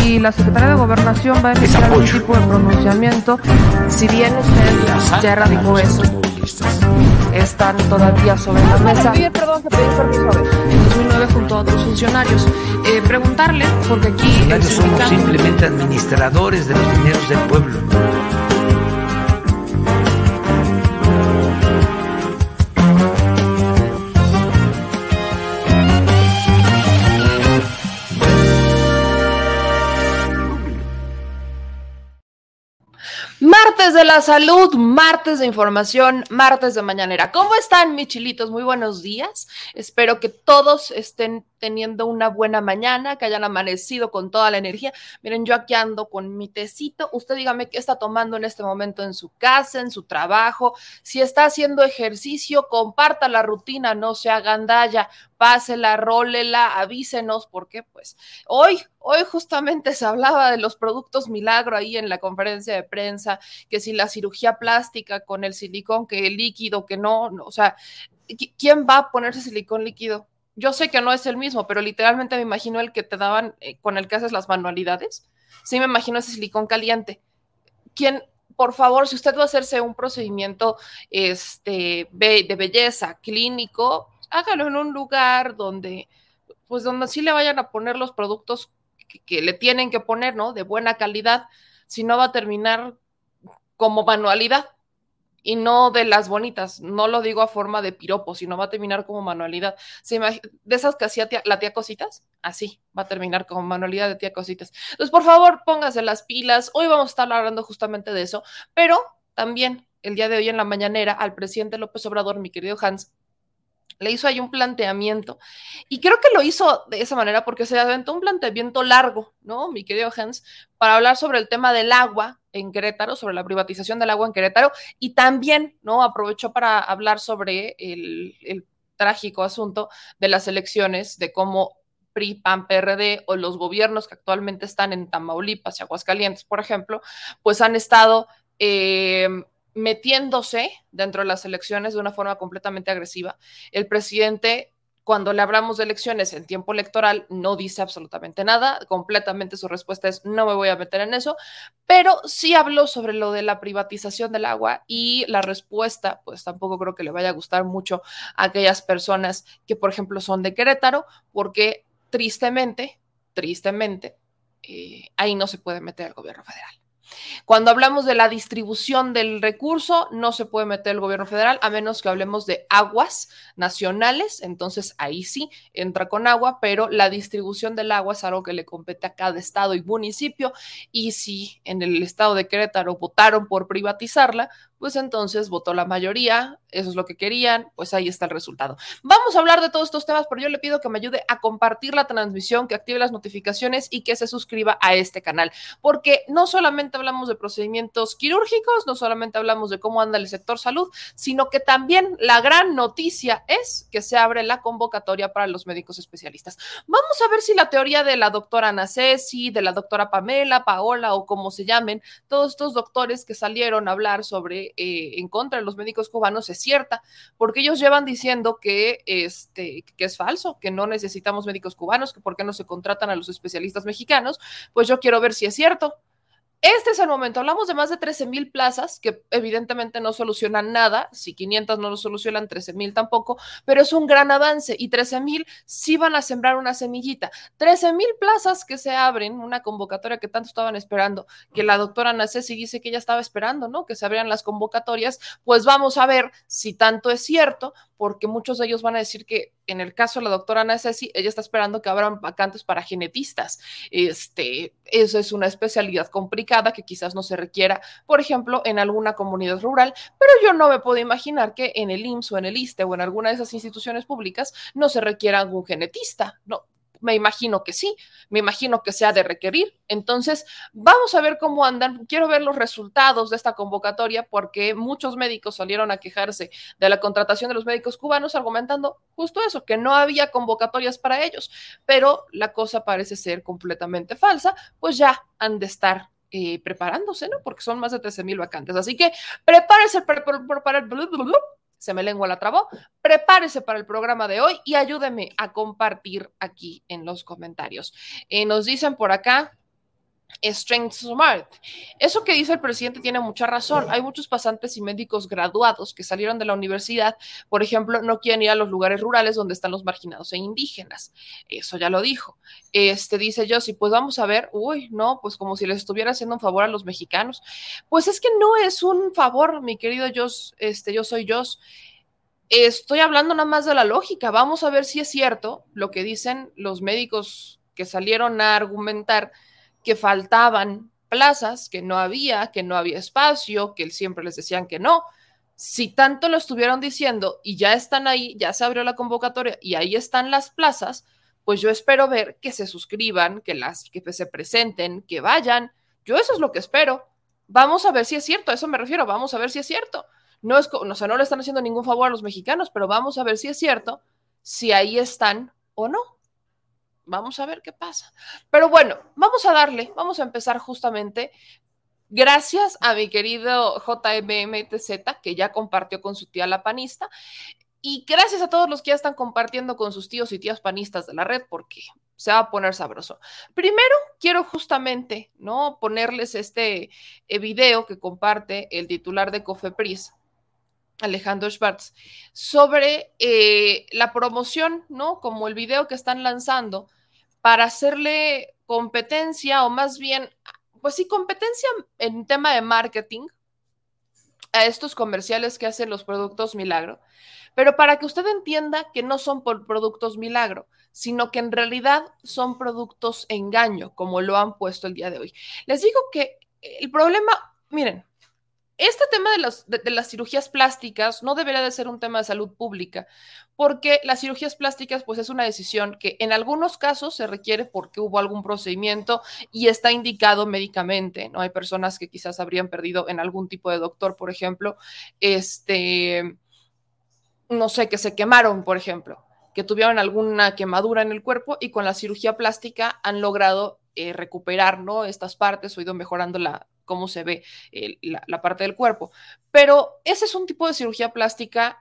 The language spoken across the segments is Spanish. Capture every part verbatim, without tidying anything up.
si la Secretaría de Gobernación va a emitir algún tipo de pronunciamiento, si bien usted ya erradicó eso, están todavía sobre la mesa. Pedir perdón, que pedí permiso a ver. En dos mil nueve junto a otros funcionarios. Eh, preguntarle, porque aquí... Los funcionarios somos simplemente administradores de los dineros del pueblo. Martes de la salud, martes de información, martes de mañanera. ¿Cómo están, mis chilitos? Muy buenos días. Espero que todos estén teniendo una buena mañana, que hayan amanecido con toda la energía. Miren, yo aquí ando con mi tecito. Usted dígame qué está tomando en este momento en su casa, en su trabajo. Si está haciendo ejercicio, comparta la rutina, no se haga gandalla, pásela, rólela, avísenos, porque pues hoy, hoy justamente se hablaba de los productos milagro ahí en la conferencia de prensa, que si la cirugía plástica con el silicón, que el líquido, que no, no, o sea, ¿quién va a ponerse silicón líquido? Yo sé que no es el mismo, pero literalmente me imagino el que te daban eh, con el que haces las manualidades. Sí, me imagino ese silicón caliente. ¿Quién, por favor, si usted va a hacerse un procedimiento este, de belleza clínico, hágalo en un lugar donde, pues donde sí le vayan a poner los productos que, que le tienen que poner, ¿no? De buena calidad, si no va a terminar como manualidad. Y no de las bonitas, no lo digo a forma de piropo, sino va a terminar como manualidad. ¿Se imag- de esas que hacía tía, la tía Cositas? Así, va a terminar como manualidad de tía Cositas. Entonces, por favor, póngase las pilas. Hoy vamos a estar hablando justamente de eso, pero también el día de hoy en la mañanera al presidente López Obrador, mi querido Hans, le hizo ahí un planteamiento y creo que lo hizo de esa manera porque se aventó un planteamiento largo, ¿no? Mi querido Hans, para hablar sobre el tema del agua en Querétaro, sobre la privatización del agua en Querétaro y también, ¿no? Aprovechó para hablar sobre el, el trágico asunto de las elecciones, de cómo P R I, P A N, P R D o los gobiernos que actualmente están en Tamaulipas y Aguascalientes, por ejemplo, pues han estado... Eh, metiéndose dentro de las elecciones de una forma completamente agresiva. El presidente, cuando le hablamos de elecciones en tiempo electoral, no dice absolutamente nada, completamente su respuesta es no me voy a meter en eso, pero sí habló sobre lo de la privatización del agua y la respuesta, pues tampoco creo que le vaya a gustar mucho a aquellas personas que, por ejemplo, son de Querétaro, porque tristemente, tristemente, eh, ahí no se puede meter el gobierno federal. Cuando hablamos de la distribución del recurso, no se puede meter el gobierno federal a menos que hablemos de aguas nacionales, entonces ahí sí entra con agua, pero la distribución del agua es algo que le compete a cada estado y municipio y si en el estado de Querétaro votaron por privatizarla, pues entonces votó la mayoría, eso es lo que querían, pues ahí está el resultado. Vamos a hablar de todos estos temas, pero yo le pido que me ayude a compartir la transmisión, que active las notificaciones y que se suscriba a este canal, porque no solamente hablamos de procedimientos quirúrgicos, no solamente hablamos de cómo anda el sector salud, sino que también la gran noticia es que se abre la convocatoria para los médicos especialistas. Vamos a ver si la teoría de la doctora Ana Ceci, de la doctora Pamela, Paola o como se llamen, todos estos doctores que salieron a hablar sobre eh, en contra de los médicos cubanos es cierta, porque ellos llevan diciendo que, este, que es falso, que no necesitamos médicos cubanos, que por qué no se contratan a los especialistas mexicanos. Pues yo quiero ver si es cierto. Este es el momento, hablamos de más de trece mil plazas que evidentemente no solucionan nada, si quinientas no lo solucionan, trece mil tampoco, pero es un gran avance y trece mil sí van a sembrar una semillita. trece mil plazas que se abren, una convocatoria que tanto estaban esperando, que la doctora Ana Ceci dice que ella estaba esperando, ¿no? Que se abrieran las convocatorias, pues vamos a ver si tanto es cierto, porque muchos de ellos van a decir que en el caso de la doctora Ana Ceci, ella está esperando que abran vacantes para genetistas. Este, eso es una especialidad complicada que quizás no se requiera, por ejemplo, en alguna comunidad rural, pero yo no me puedo imaginar que en el I M S S o en el ISSSTE o en alguna de esas instituciones públicas no se requiera algún genetista, no. Me imagino que sí, me imagino que se ha de requerir. Entonces, vamos a ver cómo andan. Quiero ver los resultados de esta convocatoria porque muchos médicos salieron a quejarse de la contratación de los médicos cubanos argumentando justo eso, que no había convocatorias para ellos. Pero la cosa parece ser completamente falsa, pues ya han de estar eh, preparándose, ¿no? Porque son más de trece mil vacantes. Así que prepárese para... Pre pre pre pre se me lengua la trabó, prepárese para el programa de hoy y ayúdeme a compartir aquí en los comentarios. Eh, nos dicen por acá, Strength Smart. Eso que dice el presidente tiene mucha razón. Hay muchos pasantes y médicos graduados que salieron de la universidad, por ejemplo, no quieren ir a los lugares rurales donde están los marginados e indígenas. Eso ya lo dijo. Este dice yo, sí, pues vamos a ver, uy, no, pues como si les estuviera haciendo un favor a los mexicanos. Pues es que no es un favor, mi querido Jos, este, yo soy Jos. Estoy hablando nada más de la lógica. Vamos a ver si es cierto lo que dicen los médicos que salieron a argumentar que faltaban plazas, que no había, que no había espacio, que siempre les decían que no. Si tanto lo estuvieron diciendo y ya están ahí, ya se abrió la convocatoria y ahí están las plazas, pues yo espero ver que se suscriban, que, las, que se presenten, que vayan. Yo eso es lo que espero. Vamos a ver si es cierto, a eso me refiero, vamos a ver si es cierto. No, es, o sea, no le están haciendo ningún favor a los mexicanos, pero vamos a ver si es cierto, si ahí están o no. Vamos a ver qué pasa. Pero bueno, vamos a darle, vamos a empezar justamente. Gracias a mi querido J M M T Z, que ya compartió con su tía la panista. Y gracias a todos los que ya están compartiendo con sus tíos y tías panistas de la red, porque se va a poner sabroso. Primero, quiero justamente, ¿no?, ponerles este eh, video que comparte el titular de Cofepris, Alejandro Schwartz, sobre eh, la promoción, ¿no?, como el video que están lanzando para hacerle competencia, o más bien, pues sí, competencia en tema de marketing a estos comerciales que hacen los productos Milagro, pero para que usted entienda que no son por productos Milagro, sino que en realidad son productos engaño, como lo han puesto el día de hoy. Les digo que el problema, miren, este tema de las, de, de las cirugías plásticas no debería de ser un tema de salud pública, porque las cirugías plásticas pues es una decisión que en algunos casos se requiere porque hubo algún procedimiento y está indicado médicamente, ¿no? Hay personas que quizás habrían perdido en algún tipo de doctor, por ejemplo, este, no sé, que se quemaron, por ejemplo, que tuvieron alguna quemadura en el cuerpo y con la cirugía plástica han logrado eh, recuperar, ¿no?, estas partes o ido mejorando la cómo se ve eh, la, la parte del cuerpo. Pero ese es un tipo de cirugía plástica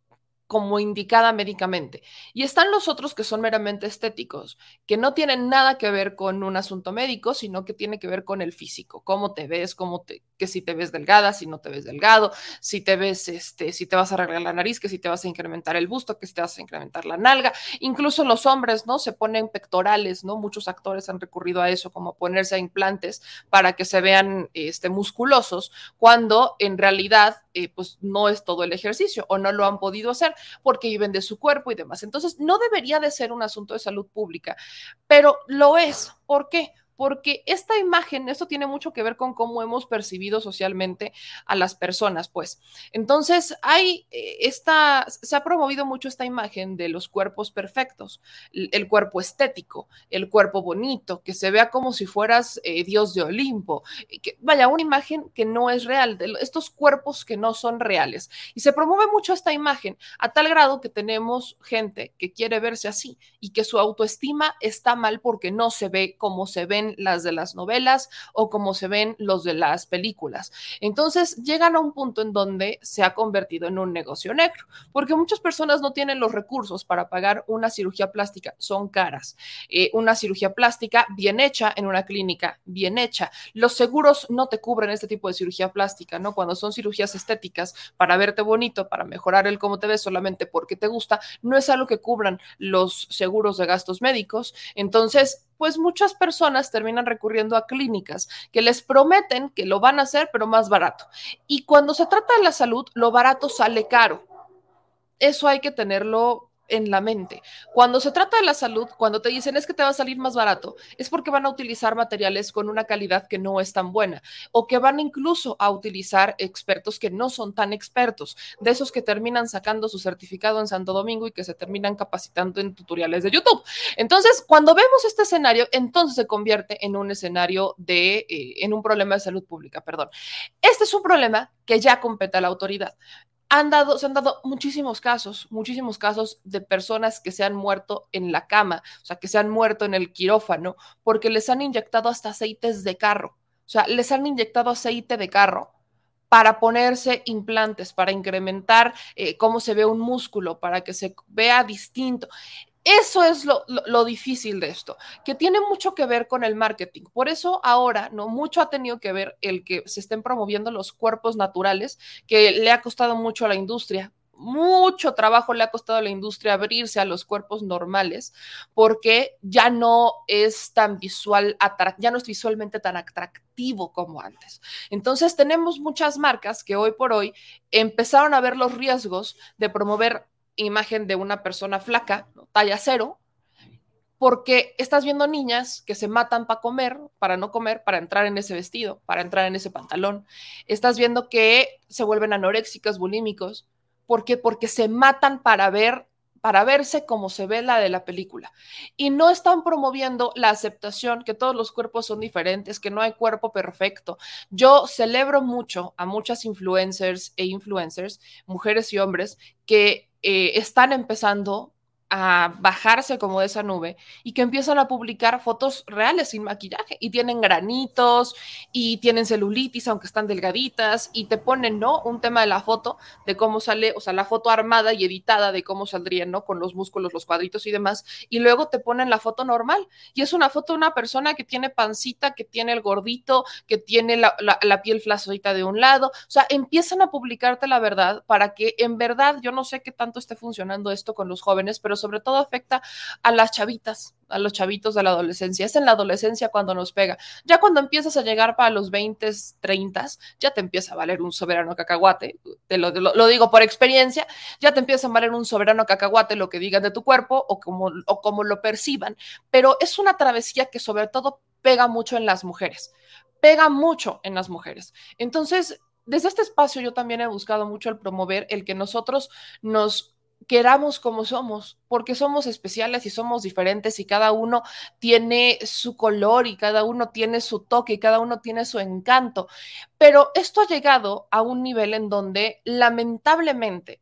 como indicada médicamente. Y están los otros que son meramente estéticos, que no tienen nada que ver con un asunto médico, sino que tiene que ver con el físico, cómo te ves, cómo te, que si te ves delgada, si no te ves delgado, si te ves, este, si te vas a arreglar la nariz, que si te vas a incrementar el busto, que si te vas a incrementar la nalga. Incluso los hombres, ¿no?, se ponen pectorales, ¿no? Muchos actores han recurrido a eso, como ponerse a implantes para que se vean este, musculosos, cuando en realidad eh, pues no es todo el ejercicio o no lo han podido hacer porque viven de su cuerpo y demás. Entonces, no debería de ser un asunto de salud pública, pero lo es. ¿Por qué? Porque esta imagen, esto tiene mucho que ver con cómo hemos percibido socialmente a las personas, pues. Entonces, hay esta, se ha promovido mucho esta imagen de los cuerpos perfectos, el cuerpo estético, el cuerpo bonito, que se vea como si fueras eh, Dios de Olimpo, que, vaya, una imagen que no es real, de estos cuerpos que no son reales. Y se promueve mucho esta imagen, a tal grado que tenemos gente que quiere verse así y que su autoestima está mal porque no se ve como se ven las de las novelas o como se ven los de las películas. Entonces llegan a un punto en donde se ha convertido en un negocio negro, porque muchas personas no tienen los recursos para pagar una cirugía plástica, son caras. Eh, una cirugía plástica bien hecha en una clínica bien hecha. Los seguros no te cubren este tipo de cirugía plástica, ¿no? Cuando son cirugías estéticas para verte bonito, para mejorar el cómo te ves solamente porque te gusta, no es algo que cubran los seguros de gastos médicos. Entonces, pues muchas personas terminan recurriendo a clínicas que les prometen que lo van a hacer, pero más barato. Y cuando se trata de la salud, lo barato sale caro. Eso hay que tenerlo en la mente. Cuando se trata de la salud, cuando te dicen es que te va a salir más barato, es porque van a utilizar materiales con una calidad que no es tan buena, o que van incluso a utilizar expertos que no son tan expertos, de esos que terminan sacando su certificado en Santo Domingo y que se terminan capacitando en tutoriales de YouTube. Entonces, cuando vemos este escenario, entonces se convierte en un escenario de, eh, en un problema de salud pública, perdón. Este es un problema que ya compete a la autoridad. Han dado, se han dado muchísimos casos, muchísimos casos de personas que se han muerto en la cama, o sea, que se han muerto en el quirófano, porque les han inyectado hasta aceites de carro, o sea, les han inyectado aceite de carro para ponerse implantes, para incrementar eh, cómo se ve un músculo, para que se vea distinto. Eso es lo, lo, lo difícil de esto, que tiene mucho que ver con el marketing. Por eso ahora, ¿no? Mucho ha tenido que ver el que se estén promoviendo los cuerpos naturales, que le ha costado mucho a la industria. Mucho trabajo le ha costado a la industria abrirse a los cuerpos normales, porque ya no es tan visual, ya no es visualmente tan atractivo como antes. Entonces tenemos muchas marcas que hoy por hoy empezaron a ver los riesgos de promover imagen de una persona flaca, ¿no? Talla cero, porque estás viendo niñas que se matan para comer, para no comer, para entrar en ese vestido, para entrar en ese pantalón. Estás viendo que se vuelven anoréxicos, bulímicos. ¿Por qué? Porque se matan para ver, para verse como se ve la de la película. Y no están promoviendo la aceptación, que todos los cuerpos son diferentes, que no hay cuerpo perfecto. Yo celebro mucho a muchas influencers e influencers, mujeres y hombres, que eh, están empezando a bajarse como de esa nube y que empiezan a publicar fotos reales sin maquillaje y tienen granitos y tienen celulitis aunque están delgaditas y te ponen, ¿no? Un tema de la foto, de cómo sale, o sea, la foto armada y editada de cómo saldrían, ¿no? Con los músculos, los cuadritos y demás, y luego te ponen la foto normal y es una foto de una persona que tiene pancita, que tiene el gordito, que tiene la, la, la piel flacidita de un lado, o sea, empiezan a publicarte la verdad para que en verdad, yo no sé qué tanto esté funcionando esto con los jóvenes, pero sobre todo afecta a las chavitas, a los chavitos de la adolescencia. Es en la adolescencia cuando nos pega. Ya cuando empiezas a llegar para los veinte, treinta, ya te empieza a valer un soberano cacahuate. Te lo, lo, lo digo por experiencia, ya te empieza a valer un soberano cacahuate lo que digan de tu cuerpo o como, o como lo perciban. Pero es una travesía que sobre todo pega mucho en las mujeres. Pega mucho en las mujeres. Entonces, desde este espacio yo también he buscado mucho el promover el que nosotros nos queramos como somos, porque somos especiales y somos diferentes y cada uno tiene su color y cada uno tiene su toque y cada uno tiene su encanto. Pero esto ha llegado a un nivel en donde lamentablemente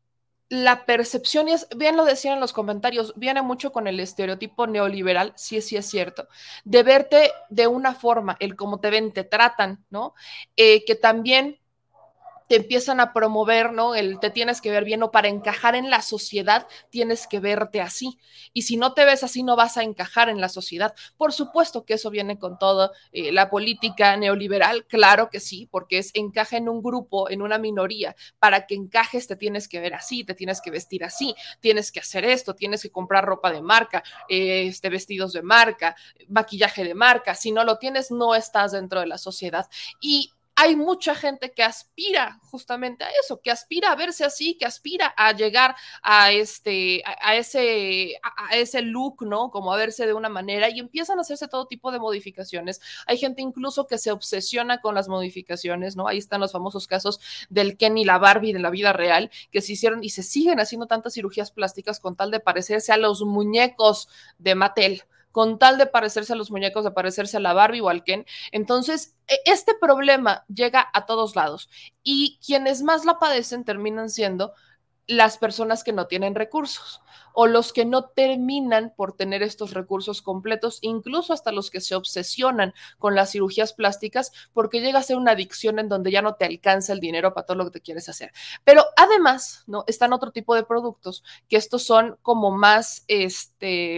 la percepción, y es, bien lo decían en los comentarios, viene mucho con el estereotipo neoliberal, sí, sí es cierto, de verte de una forma, el cómo te ven, te tratan, ¿no? Eh, que también te empiezan a promover, ¿no? El te tienes que ver bien o para encajar en la sociedad tienes que verte así. Y si no te ves así, no vas a encajar en la sociedad. Por supuesto que eso viene con todo eh, la política neoliberal, claro que sí, porque es encaja en un grupo, en una minoría. Para que encajes te tienes que ver así, te tienes que vestir así, tienes que hacer esto, tienes que comprar ropa de marca, eh, este, vestidos de marca, maquillaje de marca. Si no lo tienes, no estás dentro de la sociedad. Y hay mucha gente que aspira justamente a eso, que aspira a verse así, que aspira a llegar a este, a, a ese, a, a ese look, ¿no? Como a verse de una manera y empiezan a hacerse todo tipo de modificaciones. Hay gente incluso que se obsesiona con las modificaciones, ¿no? Ahí están los famosos casos del Ken y la Barbie de la vida real, que se hicieron y se siguen haciendo tantas cirugías plásticas con tal de parecerse a los muñecos de Mattel, con tal de parecerse a los muñecos, de parecerse a la Barbie o al Ken. Entonces, este problema llega a todos lados y quienes más la padecen terminan siendo las personas que no tienen recursos o los que no terminan por tener estos recursos completos, incluso hasta los que se obsesionan con las cirugías plásticas porque llega a ser una adicción en donde ya no te alcanza el dinero para todo lo que te quieres hacer. Pero además, ¿no? Están otro tipo de productos que estos son como más, este...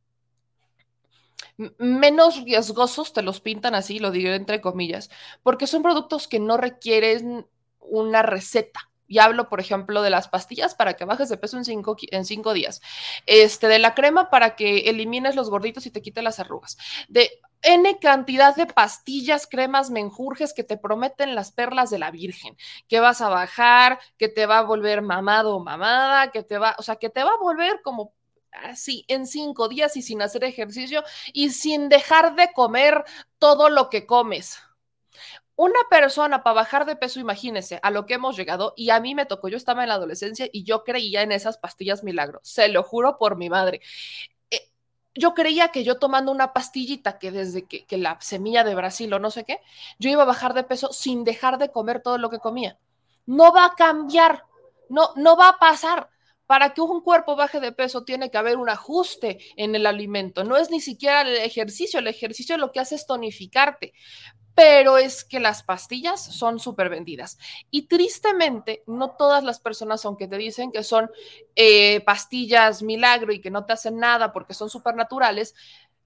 menos riesgosos, te los pintan así, lo digo entre comillas, porque son productos que no requieren una receta. Y hablo, por ejemplo, de las pastillas para que bajes de peso en cinco, en cinco días, este, de la crema para que elimines los gorditos y te quite las arrugas, de N cantidad de pastillas, cremas, menjurjes que te prometen las perlas de la Virgen, que vas a bajar, que te va a volver mamado o mamada, que te va, o sea, que te va a volver como así en cinco días y sin hacer ejercicio y sin dejar de comer todo lo que comes. Una persona para bajar de peso, imagínense a lo que hemos llegado, y a mí me tocó, yo estaba en la adolescencia y yo creía en esas pastillas milagro, se lo juro por mi madre. Eh, yo creía que yo tomando una pastillita que desde que, que la semilla de Brasil o no sé qué, yo iba a bajar de peso sin dejar de comer todo lo que comía. No va a cambiar, no, no va a pasar. Para que un cuerpo baje de peso tiene que haber un ajuste en el alimento. No es ni siquiera el ejercicio. El ejercicio lo que hace es tonificarte. Pero es que las pastillas son súper vendidas. Y tristemente, no todas las personas, aunque te dicen que son eh, pastillas milagro y que no te hacen nada porque son supernaturales,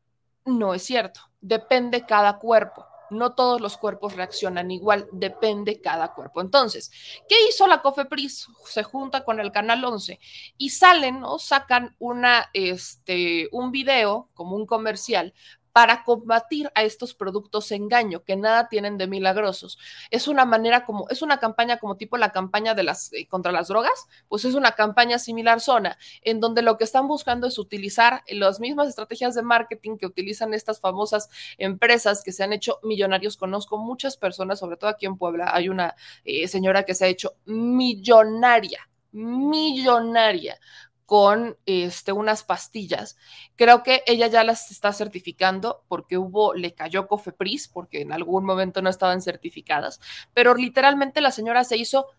no es cierto. Depende cada cuerpo. No todos los cuerpos reaccionan igual, depende cada cuerpo. Entonces, ¿qué hizo la COFEPRIS? Se junta con el Canal once y salen o sacan una, este, un video como un comercial para combatir a estos productos engaño que nada tienen de milagrosos. Es una manera como, es una campaña como tipo la campaña de las, eh, contra las drogas, pues es una campaña similar zona, en donde lo que están buscando es utilizar las mismas estrategias de marketing que utilizan estas famosas empresas que se han hecho millonarios. Conozco muchas personas, sobre todo aquí en Puebla, hay una eh, señora que se ha hecho millonaria, millonaria con este, unas pastillas. Creo que ella ya las está certificando porque hubo, le cayó COFEPRIS porque en algún momento no estaban certificadas, pero literalmente la señora se hizo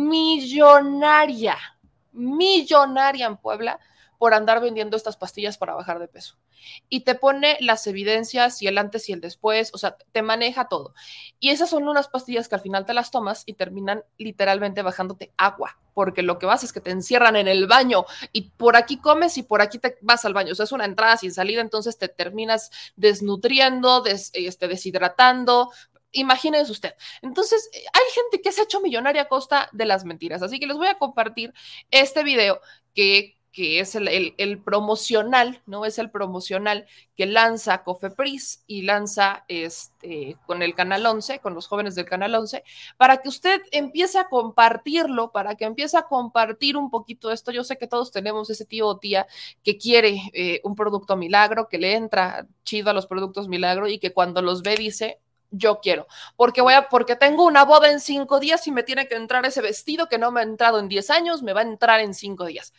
millonaria, millonaria en Puebla por andar vendiendo estas pastillas para bajar de peso. Y te pone las evidencias y el antes y el después, o sea, te maneja todo. Y esas son unas pastillas que al final te las tomas y terminan literalmente bajándote agua, porque lo que vas es que te encierran en el baño y por aquí comes y por aquí te vas al baño. O sea, es una entrada sin salida, entonces te terminas desnutriendo, des, este, deshidratando. Imagínese usted. Entonces, hay gente que se ha hecho millonaria a costa de las mentiras. Así que les voy a compartir este video que que es el, el, el, promocional, ¿no? Es el promocional que lanza COFEPRIS y lanza este, con el Canal once, con los jóvenes del Canal once, para que usted empiece a compartirlo, para que empiece a compartir un poquito esto. Yo sé que todos tenemos ese tío o tía que quiere eh, un producto milagro, que le entra chido a los productos milagro y que cuando los ve dice, yo quiero, porque voy a, porque tengo una boda en cinco días y me tiene que entrar ese vestido que no me ha entrado en diez años, me va a entrar en cinco días.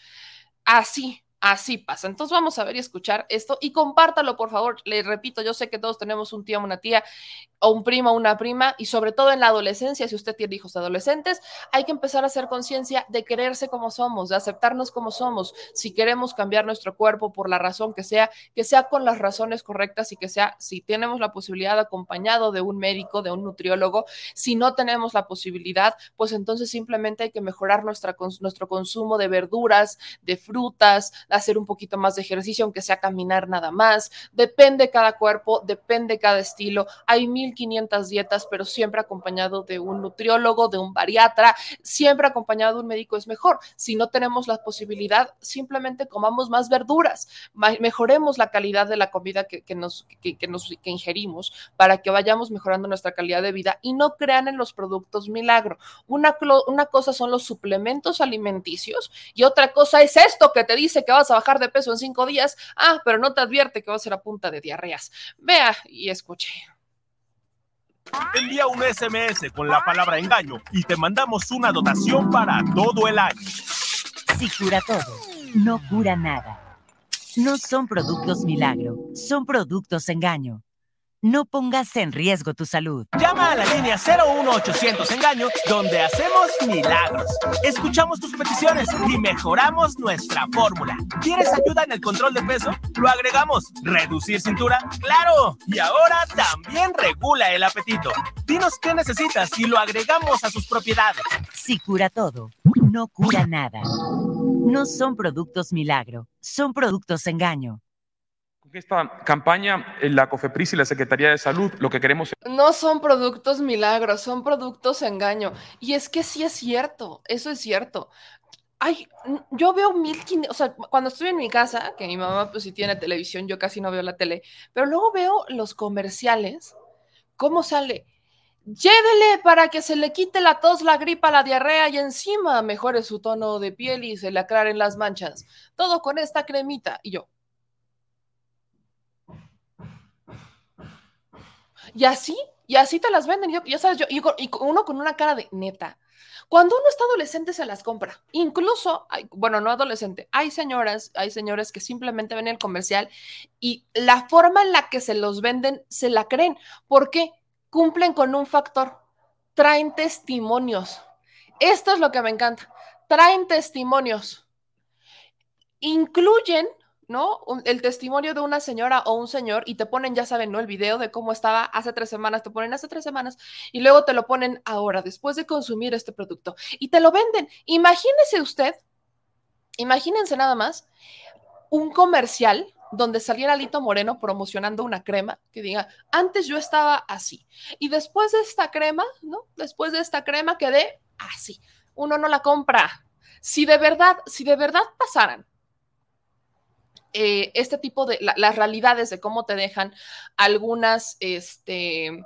Así, así pasa. Entonces vamos a ver y escuchar esto y compártalo, por favor. Les repito, yo sé que todos tenemos un tío, una tía o un primo, una prima, y sobre todo en la adolescencia, si usted tiene hijos adolescentes, hay que empezar a hacer conciencia de quererse como somos, de aceptarnos como somos. Si queremos cambiar nuestro cuerpo por la razón que sea, que sea con las razones correctas y que sea, si tenemos la posibilidad, acompañado de un médico, de un nutriólogo. Si no tenemos la posibilidad, pues entonces simplemente hay que mejorar nuestra, nuestro consumo de verduras, de frutas, hacer un poquito más de ejercicio, aunque sea caminar nada más. Depende cada cuerpo, depende cada estilo. Hay mil quinientas dietas, pero siempre acompañado de un nutriólogo, de un bariatra, siempre acompañado de un médico es mejor. Si no tenemos la posibilidad, simplemente comamos más verduras, mejoremos la calidad de la comida que, que, nos, que, que, nos, que ingerimos para que vayamos mejorando nuestra calidad de vida y no crean en los productos milagro. Una, una cosa son los suplementos alimenticios y otra cosa es esto que te dice que vas a bajar de peso en cinco días, ah, pero no te advierte que va a ser a punta de diarreas. Vea y escuche. Envía un ese eme ese con la palabra engaño y te mandamos una dotación para todo el año. Si cura todo, no cura nada. No son productos milagro, son productos engaño. No pongas en riesgo tu salud. Llama a la línea cero uno ochocientos engaño, donde hacemos milagros. Escuchamos tus peticiones y mejoramos nuestra fórmula. ¿Quieres ayuda en el control de peso? Lo agregamos. ¿Reducir cintura? ¡Claro! Y ahora también regula el apetito. Dinos qué necesitas y lo agregamos a sus propiedades. Si cura todo, no cura nada. No son productos milagro, son productos engaño. Esta campaña, la COFEPRIS y la Secretaría de Salud, lo que queremos es... No son productos milagros, son productos engaño. Y es que sí es cierto, eso es cierto. Ay, yo veo mil quinientos, o sea, cuando estoy en mi casa, que mi mamá pues sí tiene televisión, yo casi no veo la tele, pero luego veo los comerciales, cómo sale, llévele para que se le quite la tos, la gripa, la diarrea y encima mejore su tono de piel y se le aclaren las manchas. Todo con esta cremita. Y yo... Y así, y así te las venden, ya sabes, yo, y, y uno con una cara de neta. Cuando uno está adolescente se las compra. Incluso, hay, bueno, no adolescente, hay señoras, hay señores que simplemente ven el comercial y la forma en la que se los venden se la creen. ¿Por qué? Cumplen con un factor. Traen testimonios. Esto es lo que me encanta. Traen testimonios. incluyen, ¿no?, un, el testimonio de una señora o un señor y te ponen, ya saben, ¿no?, el video de cómo estaba hace tres semanas, te ponen hace tres semanas y luego te lo ponen ahora, después de consumir este producto y te lo venden. Imagínese usted, imagínense nada más un comercial donde saliera Lito Moreno promocionando una crema que diga, antes yo estaba así y después de esta crema, ¿no?, después de esta crema quedé así. Uno no la compra. Si de verdad, si de verdad pasaran Eh, este tipo de la, las realidades de cómo te dejan algunas este,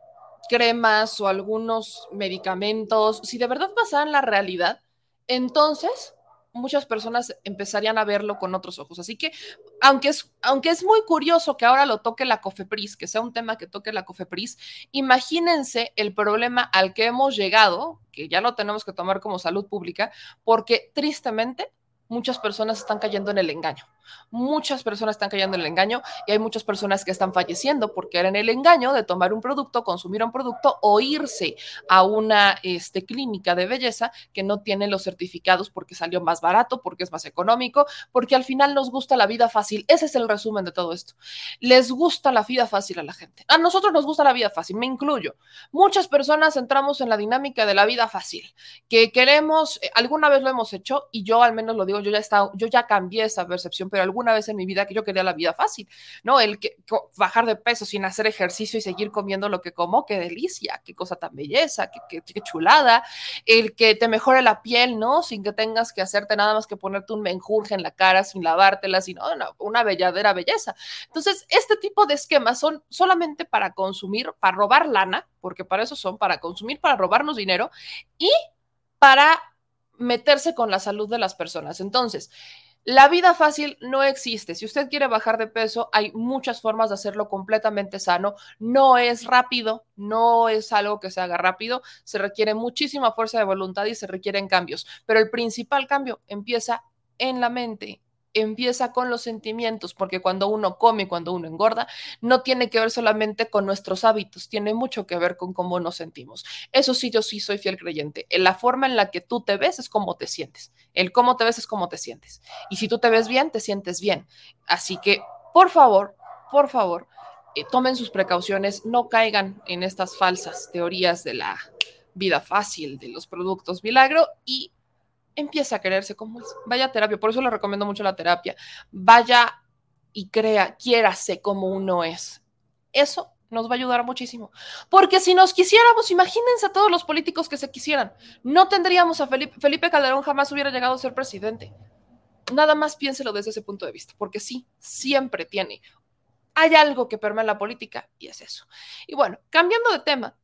cremas o algunos medicamentos, si de verdad pasaran la realidad, entonces muchas personas empezarían a verlo con otros ojos. Así que, aunque es, aunque es muy curioso que ahora lo toque la COFEPRIS, que sea un tema que toque la COFEPRIS, imagínense el problema al que hemos llegado, que ya lo tenemos que tomar como salud pública, porque tristemente muchas personas están cayendo en el engaño. Muchas personas están cayendo en el engaño y hay muchas personas que están falleciendo porque eran el engaño de tomar un producto, consumir un producto o irse a una este, clínica de belleza que no tiene los certificados porque salió más barato, porque es más económico, porque al final nos gusta la vida fácil. Ese es el resumen de todo esto. Les gusta la vida fácil a la gente. A nosotros nos gusta la vida fácil, me incluyo. Muchas personas entramos en la dinámica de la vida fácil, que queremos, alguna vez lo hemos hecho y yo al menos lo digo, yo ya, he estado, yo ya cambié esa percepción, pero alguna vez en mi vida que yo quería la vida fácil, ¿no? El que bajar de peso sin hacer ejercicio y seguir comiendo lo que como, qué delicia, qué cosa tan belleza, qué, qué, qué chulada. El que te mejore la piel, ¿no? Sin que tengas que hacerte nada más que ponerte un menjurje en la cara sin lavártela, sino una, una belladera belleza. Entonces, este tipo de esquemas son solamente para consumir, para robar lana, porque para eso son, para consumir, para robarnos dinero y para meterse con la salud de las personas. Entonces, la vida fácil no existe. Si usted quiere bajar de peso, hay muchas formas de hacerlo completamente sano. No es rápido, no es algo que se haga rápido. Se requiere muchísima fuerza de voluntad y se requieren cambios. Pero el principal cambio empieza en la mente. Empieza con los sentimientos, porque cuando uno come, cuando uno engorda, no tiene que ver solamente con nuestros hábitos, tiene mucho que ver con cómo nos sentimos. Eso sí, yo sí soy fiel creyente. La forma en la que tú te ves es cómo te sientes. El cómo te ves es cómo te sientes. Y si tú te ves bien, te sientes bien. Así que, por favor, por favor, eh, tomen sus precauciones, no caigan en estas falsas teorías de la vida fácil, de los productos milagro y empieza a quererse como es. Vaya a terapia, por eso le recomiendo mucho la terapia. Vaya y crea, quiérase como uno es. Eso nos va a ayudar muchísimo. Porque si nos quisiéramos, imagínense a todos los políticos que se quisieran. No tendríamos a Felipe, Felipe Calderón, jamás hubiera llegado a ser presidente. Nada más piénselo desde ese punto de vista, porque sí, siempre tiene. Hay algo que permea en la política y es eso. Y bueno, cambiando de tema,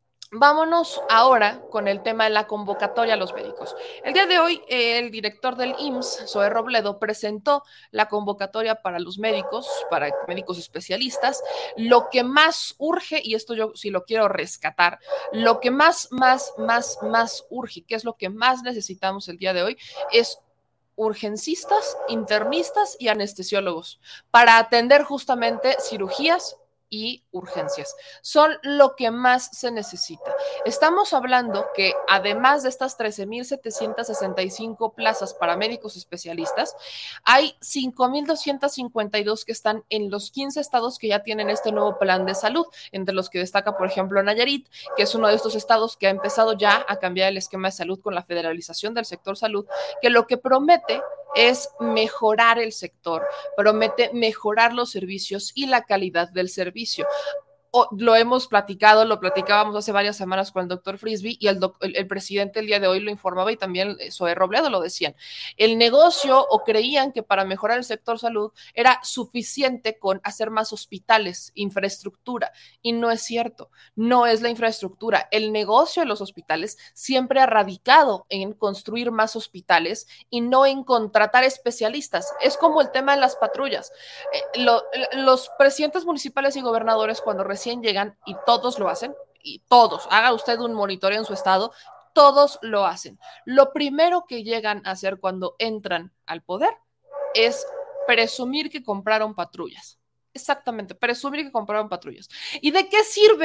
vámonos ahora con el tema de la convocatoria a los médicos. El día de hoy, eh, el director del I M S S, Zoe Robledo, presentó la convocatoria para los médicos, para médicos especialistas. Lo que más urge, y esto yo sí lo quiero rescatar, lo que más, más, más, más urge, que es lo que más necesitamos el día de hoy, es urgencistas, internistas y anestesiólogos para atender justamente cirugías y urgencias. Son lo que más se necesita. Estamos hablando que además de estas trece mil setecientas sesenta y cinco plazas para médicos especialistas, hay cinco mil doscientas cincuenta y dos que están en los quince estados que ya tienen este nuevo plan de salud, entre los que destaca, por ejemplo, Nayarit, que es uno de estos estados que ha empezado ya a cambiar el esquema de salud con la federalización del sector salud, que lo que promete es mejorar el sector, promete mejorar los servicios y la calidad del servicio. O, lo hemos platicado, lo platicábamos hace varias semanas con el doctor Frisby y el, doc, el, el presidente el día de hoy lo informaba y también Zoe Robledo lo decían. El negocio o creían que para mejorar el sector salud era suficiente con hacer más hospitales, infraestructura, y no es cierto, no es la infraestructura. El negocio de los hospitales siempre ha radicado en construir más hospitales y no en contratar especialistas. Es como el tema de las patrullas. Eh, lo, los presidentes municipales y gobernadores cuando recién llegan, y todos lo hacen, y todos, haga usted un monitoreo en su estado, todos lo hacen. Lo primero que llegan a hacer cuando entran al poder es presumir que compraron patrullas. Exactamente, presumir que compraron patrullas. ¿Y de qué sirve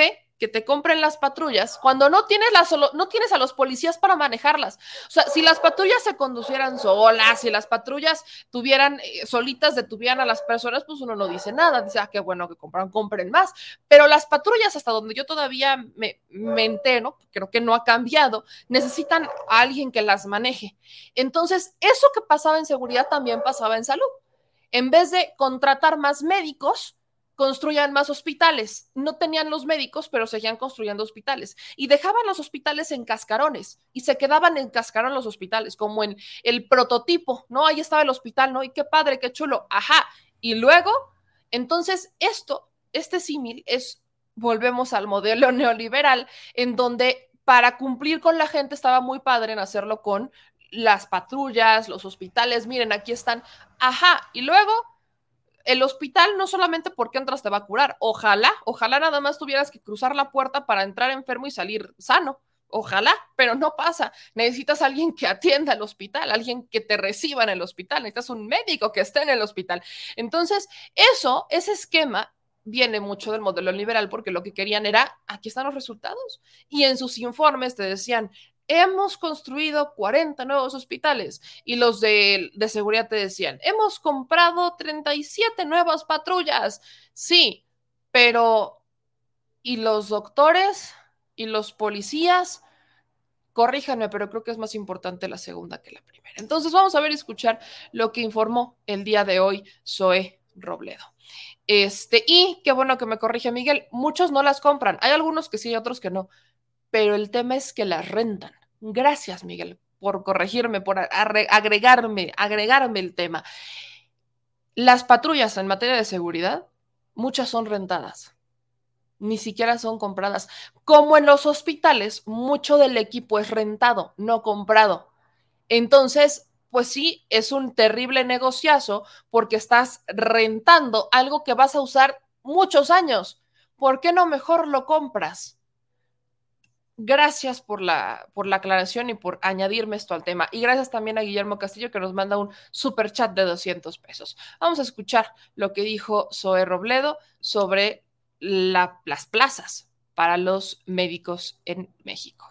que te compren las patrullas cuando no tienes, la solo, no tienes a los policías para manejarlas. O sea, si las patrullas se conducieran solas, si las patrullas tuvieran eh, solitas, detuvieran a las personas, pues uno no dice nada, dice, ah, qué bueno que compran, compren más. Pero las patrullas, hasta donde yo todavía me, me entero, creo que no ha cambiado, necesitan a alguien que las maneje. Entonces, eso que pasaba en seguridad también pasaba en salud. En vez de contratar más médicos, construyan más hospitales. No tenían los médicos, pero seguían construyendo hospitales. Y dejaban los hospitales en cascarones. Y se quedaban en cascarón los hospitales, como en el prototipo, ¿no? Ahí estaba el hospital, ¿no? Y qué padre, qué chulo. Ajá. Y luego, entonces, esto, este símil es, volvemos al modelo neoliberal, en donde para cumplir con la gente estaba muy padre en hacerlo con las patrullas, los hospitales. Miren, aquí están. Ajá. Y luego el hospital no solamente porque entras te va a curar, ojalá, ojalá nada más tuvieras que cruzar la puerta para entrar enfermo y salir sano, ojalá, pero no pasa. Necesitas a alguien que atienda el hospital, alguien que te reciba en el hospital, necesitas un médico que esté en el hospital. Entonces, eso, ese esquema viene mucho del modelo liberal porque lo que querían era, aquí están los resultados. Y en sus informes te decían, hemos construido cuarenta nuevos hospitales y los de, de seguridad te decían, hemos comprado treinta y siete nuevas patrullas. Sí, pero ¿y los doctores? ¿Y los policías? Corríjanme, pero creo que es más importante la segunda que la primera. Entonces vamos a ver y escuchar lo que informó el día de hoy Zoé Robledo. Este, y qué bueno que me corrige Miguel, muchos no las compran, hay algunos que sí y otros que no, pero el tema es que las rentan. Gracias, Miguel, por corregirme, por agregarme, agregarme el tema. Las patrullas en materia de seguridad, muchas son rentadas, ni siquiera son compradas. Como en los hospitales, mucho del equipo es rentado, no comprado. Entonces, pues sí, es un terrible negociazo porque estás rentando algo que vas a usar muchos años. ¿Por qué no mejor lo compras? Gracias por la, por la aclaración y por añadirme esto al tema. Y gracias también a Guillermo Castillo que nos manda un super chat de doscientos pesos. Vamos a escuchar lo que dijo Zoé Robledo sobre la, las plazas para los médicos en México.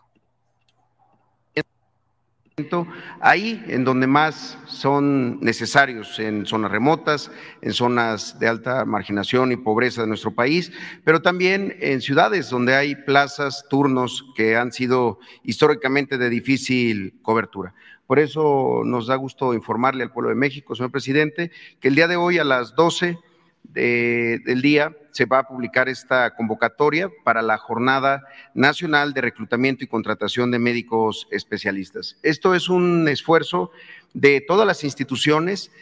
Ahí en donde más son necesarios, en zonas remotas, en zonas de alta marginación y pobreza de nuestro país, pero también en ciudades donde hay plazas, turnos que han sido históricamente de difícil cobertura. Por eso nos da gusto informarle al pueblo de México, señor presidente, que el día de hoy a las doce de, del día se va a publicar esta convocatoria para la Jornada Nacional de Reclutamiento y Contratación de Médicos Especialistas. Esto es un esfuerzo de todas las instituciones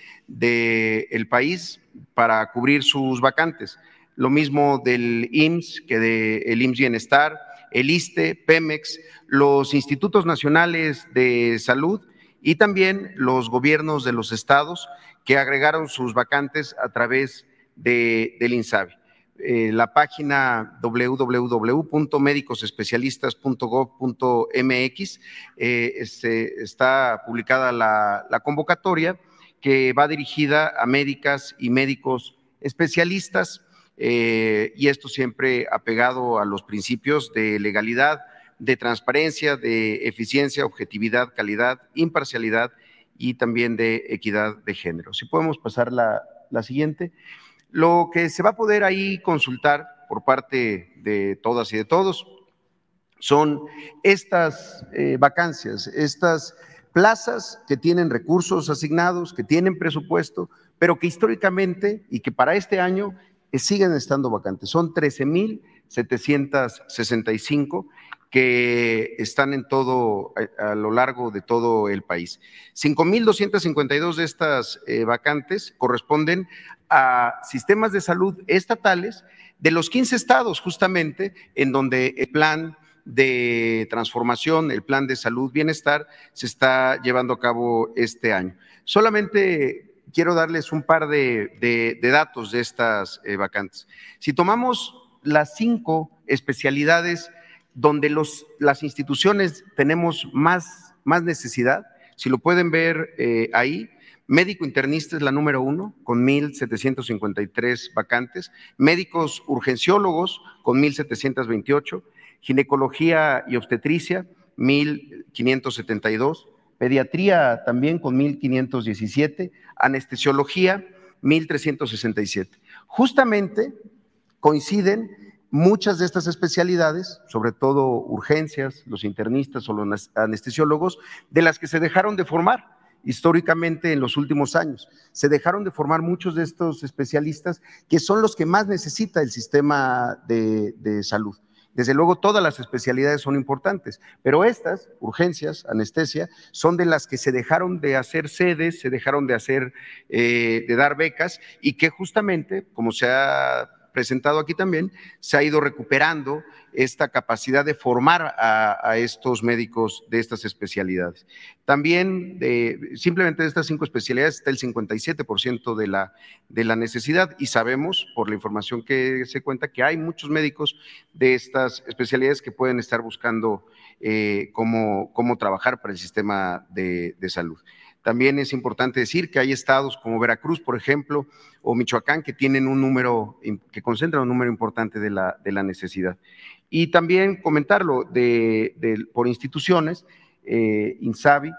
del país para cubrir sus vacantes. Lo mismo del I M S S que del I M S S Bienestar, el ISSSTE, Pemex, los institutos nacionales de salud y también los gobiernos de los estados que agregaron sus vacantes a través de, del INSABI. Eh, la página doble u doble u doble u punto médicos especialistas punto gob punto m x eh, este, está publicada la, la convocatoria que va dirigida a médicas y médicos especialistas eh, y esto siempre apegado a los principios de legalidad, de transparencia, de eficiencia, objetividad, calidad, imparcialidad y también de equidad de género. Si podemos pasar la, la siguiente. Lo que se va a poder ahí consultar por parte de todas y de todos son estas eh, vacancias, estas plazas que tienen recursos asignados, que tienen presupuesto, pero que históricamente y que para este año eh, siguen estando vacantes. Son trece mil setecientas sesenta y cinco que están en todo, a, a lo largo de todo el país. cinco mil doscientas cincuenta y dos de estas eh, vacantes corresponden a sistemas de salud estatales de los quince estados justamente en donde el plan de transformación, el plan de salud bienestar se está llevando a cabo este año. Solamente quiero darles un par de, de, de datos de estas eh, vacantes. Si tomamos las cinco especialidades donde los, las instituciones tenemos más, más necesidad, si lo pueden ver eh, ahí, Médico internista es la número uno, con mil setecientos cincuenta y tres vacantes. Médicos urgenciólogos, con mil setecientos veintiocho. Ginecología y obstetricia, mil quinientos setenta y dos. Pediatría también con mil quinientos diecisiete. Anestesiología, mil trescientos sesenta y siete. Justamente coinciden muchas de estas especialidades, sobre todo urgencias, los internistas o los anestesiólogos, de las que se dejaron de formar históricamente en los últimos años. Se dejaron de formar muchos de estos especialistas que son los que más necesita el sistema de, de salud. Desde luego todas las especialidades son importantes, pero estas, urgencias, anestesia, son de las que se dejaron de hacer sedes, se dejaron de hacer, eh, de dar becas y que justamente, como se ha presentado aquí también, se ha ido recuperando esta capacidad de formar a, a estos médicos de estas especialidades. También, de, simplemente de estas cinco especialidades está el cincuenta y siete por ciento de la, de la necesidad y sabemos, por la información que se cuenta, que hay muchos médicos de estas especialidades que pueden estar buscando eh, cómo, cómo trabajar para el sistema de, de salud. También es importante decir que hay estados como Veracruz, por ejemplo, o Michoacán, que tienen un número, que concentran un número importante de la, de la necesidad. Y también comentarlo de, de, por instituciones, eh, INSABI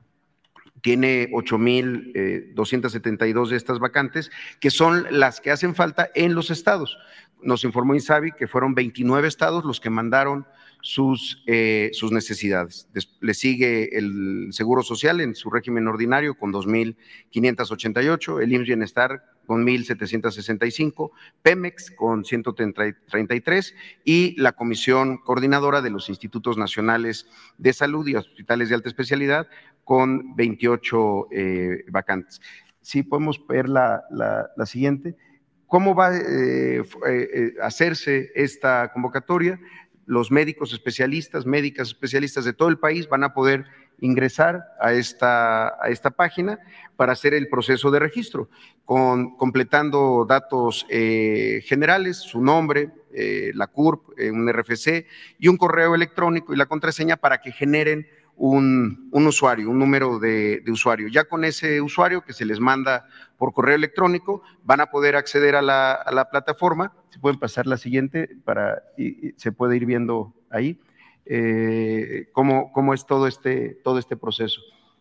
tiene ocho mil doscientos setenta y dos de estas vacantes, que son las que hacen falta en los estados. Nos informó INSABI que fueron veintinueve estados los que mandaron sus, eh, sus necesidades. Des, le sigue el Seguro Social en su régimen ordinario con dos mil quinientos ochenta y ocho, el I M S S Bienestar con mil setecientos sesenta y cinco, Pemex con ciento treinta y tres y la Comisión Coordinadora de los Institutos Nacionales de Salud y Hospitales de Alta Especialidad con veintiocho eh, vacantes. Sí, podemos ver la, la, la siguiente. ¿Cómo va a eh, eh, hacerse esta convocatoria? Los médicos especialistas, médicas especialistas de todo el país van a poder ingresar a esta, a esta página para hacer el proceso de registro, con, completando datos eh, generales, su nombre, eh, la C U R P, eh, un R F C y un correo electrónico y la contraseña para que generen un, un usuario, un número de, de usuario. Ya con ese usuario que se les manda por correo electrónico, van a poder acceder a la, a la plataforma. Se pueden pasar la siguiente para, y, y se puede ir viendo ahí eh, cómo, cómo es todo este, todo este proceso.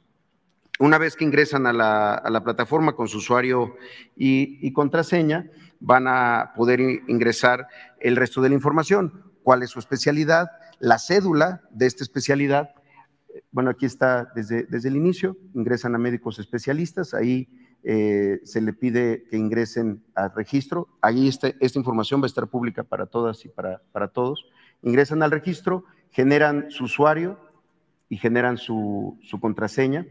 Una vez que ingresan a la, a la plataforma con su usuario y, y contraseña, van a poder ingresar el resto de la información, cuál es su especialidad, la cédula de esta especialidad. Bueno, aquí está desde, desde el inicio, ingresan a médicos especialistas, ahí eh, se le pide que ingresen al registro, ahí este, esta información va a estar pública para todas y para, para todos. Ingresan al registro, generan su usuario y generan su, su contraseña,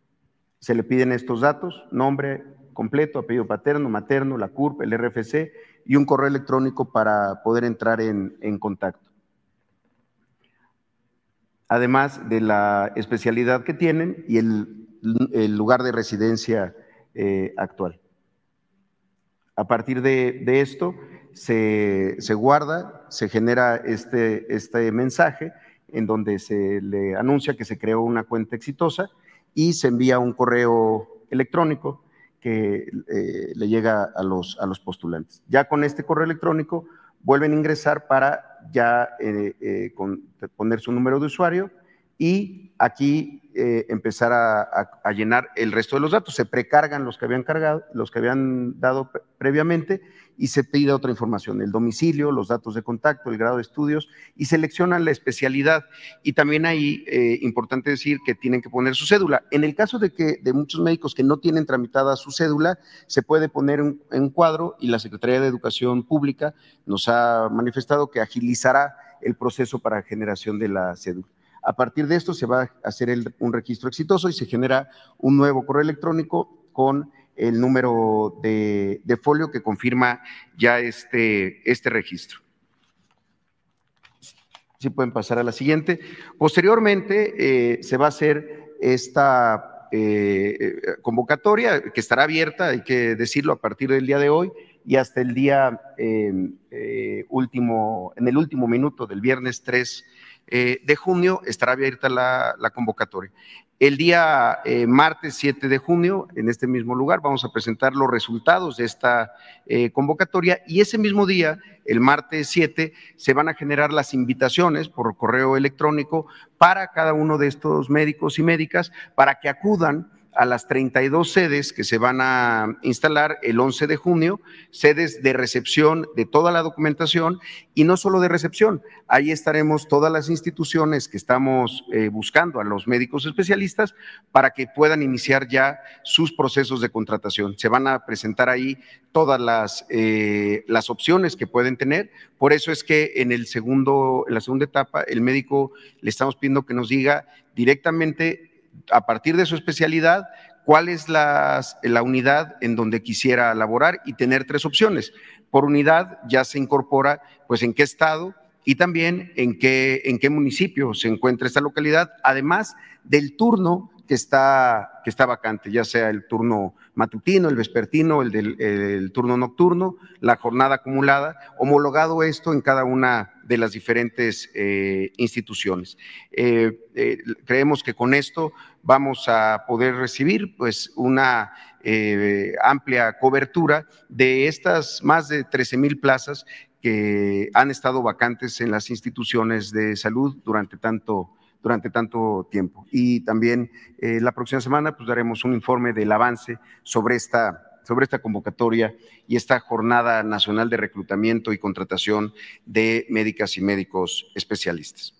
se le piden estos datos, nombre completo, apellido paterno, materno, la C U R P, el R F C y un correo electrónico para poder entrar en, en contacto. Además de la especialidad que tienen y el, el lugar de residencia eh, actual. A partir de, de esto se, se guarda, se genera este, este mensaje en donde se le anuncia que se creó una cuenta exitosa y se envía un correo electrónico que eh, le llega a los, a los postulantes. Ya con este correo electrónico vuelven a ingresar para ya eh, eh, con, poner su número de usuario y aquí eh, empezar a, a, a llenar el resto de los datos. Se precargan los que habían cargado, los que habían dado pre previamente y se pide otra información, el domicilio, los datos de contacto, el grado de estudios y seleccionan la especialidad. Y también ahí, eh, importante decir que tienen que poner su cédula. En el caso de que de muchos médicos que no tienen tramitada su cédula, se puede poner en un cuadro y la Secretaría de Educación Pública nos ha manifestado que agilizará el proceso para generación de la cédula. A partir de esto se va a hacer el, un registro exitoso y se genera un nuevo correo electrónico con el número de, de folio que confirma ya este, este registro. Si pueden pasar a la siguiente. Posteriormente eh, se va a hacer esta eh, convocatoria que estará abierta, hay que decirlo, a partir del día de hoy y hasta el día eh, eh, último, en el último minuto del viernes tres eh, de junio estará abierta la, la convocatoria. El día eh, martes siete de junio, en este mismo lugar, vamos a presentar los resultados de esta eh, convocatoria y ese mismo día, el martes siete, se van a generar las invitaciones por correo electrónico para cada uno de estos médicos y médicas para que acudan a las treinta y dos sedes que se van a instalar el once de junio, sedes de recepción de toda la documentación y no solo de recepción, ahí estaremos todas las instituciones que estamos eh, buscando a los médicos especialistas para que puedan iniciar ya sus procesos de contratación. Se van a presentar ahí todas las, eh, las opciones que pueden tener, por eso es que en, el segundo, en la segunda etapa el médico le estamos pidiendo que nos diga directamente a partir de su especialidad, cuál es la, la unidad en donde quisiera laborar y tener tres opciones. Por unidad ya se incorpora pues en qué estado y también en qué, en qué municipio se encuentra esta localidad, además del turno que está, que está vacante, ya sea el turno matutino, el vespertino, el del el turno nocturno, la jornada acumulada, homologado esto en cada una de las diferentes eh, instituciones. Eh, eh, creemos que con esto vamos a poder recibir pues una eh, amplia cobertura de estas más de trece mil plazas que han estado vacantes en las instituciones de salud durante tanto durante tanto tiempo. Y también eh, la próxima semana pues daremos un informe del avance sobre esta, sobre esta convocatoria y esta jornada nacional de reclutamiento y contratación de médicas y médicos especialistas.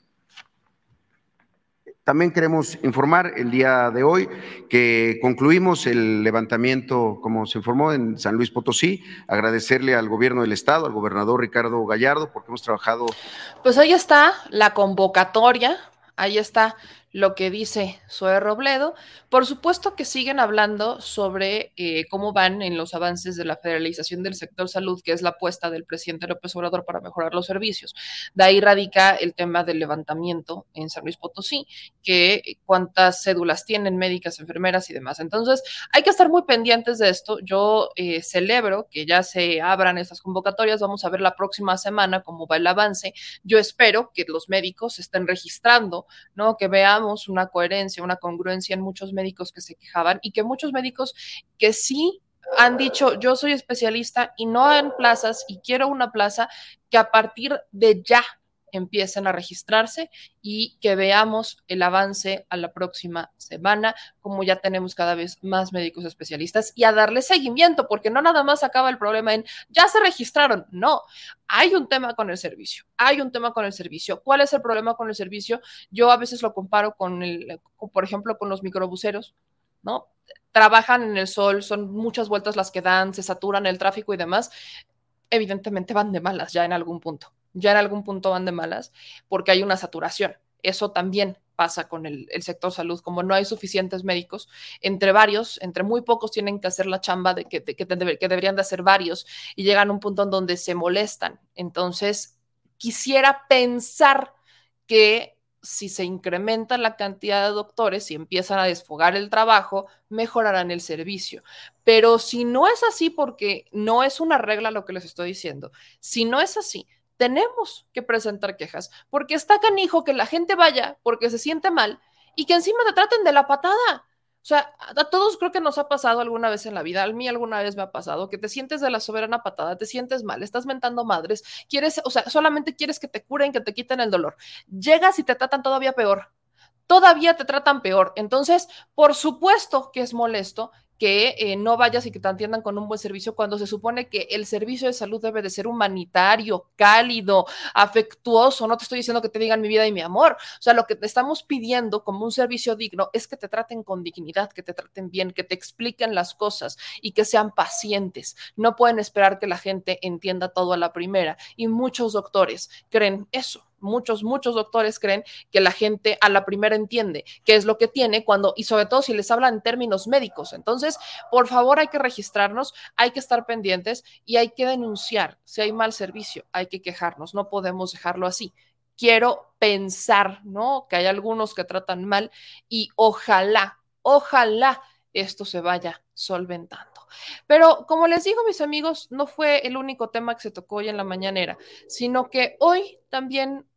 También queremos informar el día de hoy que concluimos el levantamiento, como se informó, en San Luis Potosí. Agradecerle al gobierno del estado, al gobernador Ricardo Gallardo, porque hemos trabajado. Pues ahí está la convocatoria. Ahí está lo que dice Zoe Robledo. Por supuesto que siguen hablando sobre eh, cómo van en los avances de la federalización del sector salud, que es la apuesta del presidente López Obrador para mejorar los servicios. De ahí radica el tema del levantamiento en San Luis Potosí, que cuántas cédulas tienen médicas, enfermeras y demás. Entonces, hay que estar muy pendientes de esto. Yo eh, celebro que ya se abran estas convocatorias. Vamos a ver la próxima semana cómo va el avance. Yo espero que los médicos estén registrando, ¿no? Que veamos una coherencia, una congruencia en muchos médicos que se quejaban y que muchos médicos que sí han dicho, yo soy especialista y no en plazas y quiero una plaza, que a partir de ya empiecen a registrarse y que veamos el avance a la próxima semana, como ya tenemos cada vez más médicos especialistas y a darle seguimiento, porque no nada más acaba el problema en ya se registraron, no, hay un tema con el servicio, hay un tema con el servicio. ¿Cuál es el problema con el servicio? Yo a veces lo comparo con el, por ejemplo, con los microbuseros, ¿no? Trabajan en el sol, son muchas vueltas las que dan, se saturan el tráfico y demás, evidentemente van de malas ya en algún punto. Ya en algún punto van de malas porque hay una saturación. Eso también pasa con el, el sector salud, como no hay suficientes médicos, entre varios, entre muy pocos tienen que hacer la chamba de que, de, que, de, que deberían de hacer varios y llegan a un punto en donde se molestan. Entonces, quisiera pensar que si se incrementa la cantidad de doctores y empiezan a desfogar el trabajo, mejorarán el servicio. Pero si no es así, porque no es una regla lo que les estoy diciendo, si no es así, tenemos que presentar quejas, porque está canijo que la gente vaya porque se siente mal y que encima te traten de la patada. O sea, a todos creo que nos ha pasado alguna vez en la vida, a mí alguna vez me ha pasado, que te sientes de la soberana patada, te sientes mal, estás mentando madres, quieres, o sea, solamente quieres que te curen, que te quiten el dolor. Llegas y te tratan todavía peor, todavía te tratan peor. Entonces, por supuesto que es molesto que eh, no vayas y que te atiendan con un buen servicio cuando se supone que el servicio de salud debe de ser humanitario, cálido, afectuoso. No te estoy diciendo que te digan mi vida y mi amor. O sea, lo que te estamos pidiendo como un servicio digno es que te traten con dignidad, que te traten bien, que te expliquen las cosas y que sean pacientes. No pueden esperar que la gente entienda todo a la primera y muchos doctores creen eso. Muchos, muchos doctores creen que la gente a la primera entiende qué es lo que tiene cuando, y sobre todo si les hablan en términos médicos. Entonces, por favor, hay que registrarnos, hay que estar pendientes y hay que denunciar. Si hay mal servicio, hay que quejarnos, no podemos dejarlo así. Quiero pensar, ¿no? Que hay algunos que tratan mal y ojalá, ojalá esto se vaya solventando. Pero como les digo, mis amigos, no fue el único tema que se tocó hoy en la mañanera, sino que hoy también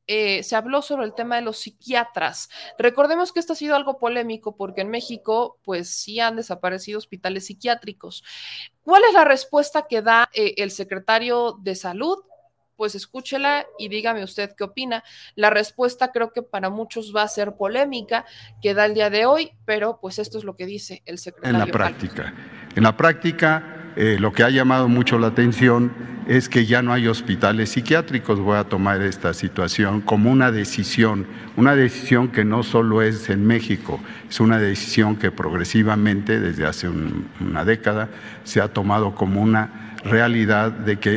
Eh, se habló sobre el tema de los psiquiatras. Recordemos que esto ha sido algo polémico porque en México, pues sí han desaparecido hospitales psiquiátricos. ¿Cuál es la respuesta que da eh, el secretario de Salud? Pues escúchela y dígame usted qué opina. La respuesta creo que para muchos va a ser polémica, que da el día de hoy, pero pues esto es lo que dice el secretario. En la práctica. En la práctica, eh, lo que ha llamado mucho la atención es que ya no hay hospitales psiquiátricos. Voy a tomar esta situación como una decisión, una decisión que no solo es en México, es una decisión que progresivamente desde hace un, una década se ha tomado como una realidad de que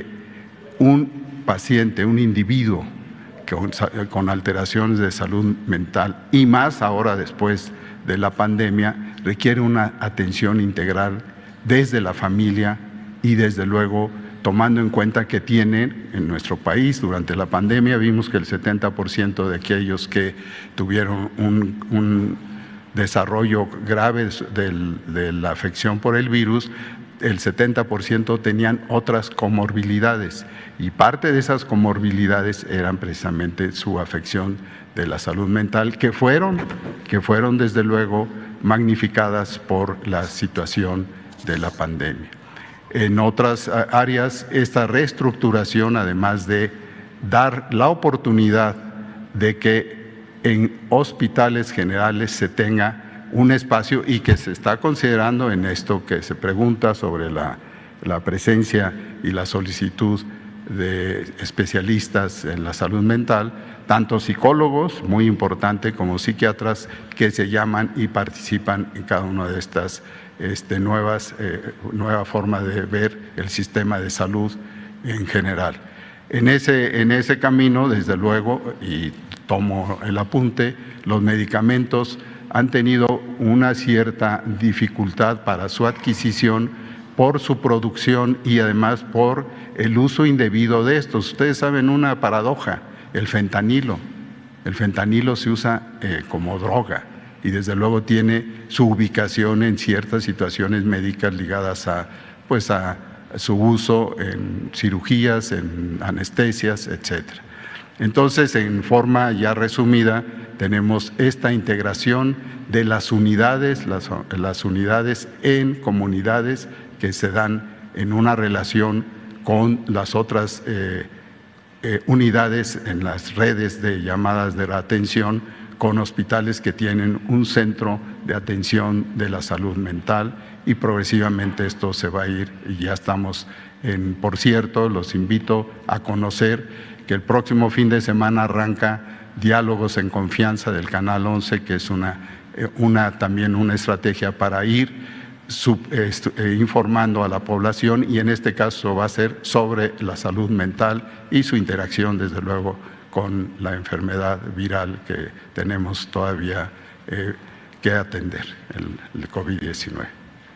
un paciente, un individuo con, con alteraciones de salud mental y más ahora después de la pandemia requiere una atención integral desde la familia y desde luego tomando en cuenta que tienen en nuestro país durante la pandemia vimos que el setenta por ciento de aquellos que tuvieron un, un desarrollo grave del, de la afección por el virus, el setenta por ciento tenían otras comorbilidades y parte de esas comorbilidades eran precisamente su afección de la salud mental que fueron, que fueron desde luego magnificadas por la situación de la pandemia. En otras áreas, esta reestructuración, además de dar la oportunidad de que en hospitales generales se tenga un espacio y que se está considerando en esto que se pregunta sobre la, la presencia y la solicitud de especialistas en la salud mental, tanto psicólogos, muy importante, como psiquiatras que se llaman y participan en cada una de estas este, nuevas, eh, nueva forma de ver el sistema de salud en general. En ese, en ese camino, desde luego, y tomo el apunte, los medicamentos han tenido una cierta dificultad para su adquisición por su producción y además por el uso indebido de estos. Ustedes saben una paradoja, el fentanilo. El fentanilo se usa eh, como droga y desde luego tiene su ubicación en ciertas situaciones médicas ligadas a, pues a su uso en cirugías, en anestesias, etcétera. Entonces, en forma ya resumida, tenemos esta integración de las unidades, las, las unidades en comunidades que se dan en una relación con las otras eh, eh, unidades en las redes de llamadas de la atención, con hospitales que tienen un centro de atención de la salud mental y progresivamente esto se va a ir y ya estamos en, por cierto, los invito a conocer que el próximo fin de semana arranca Diálogos en Confianza del Canal once, que es una, una también una estrategia para ir sub, eh, informando a la población y en este caso va a ser sobre la salud mental y su interacción desde luego con la enfermedad viral que tenemos todavía eh, que atender, el, el COVID diecinueve.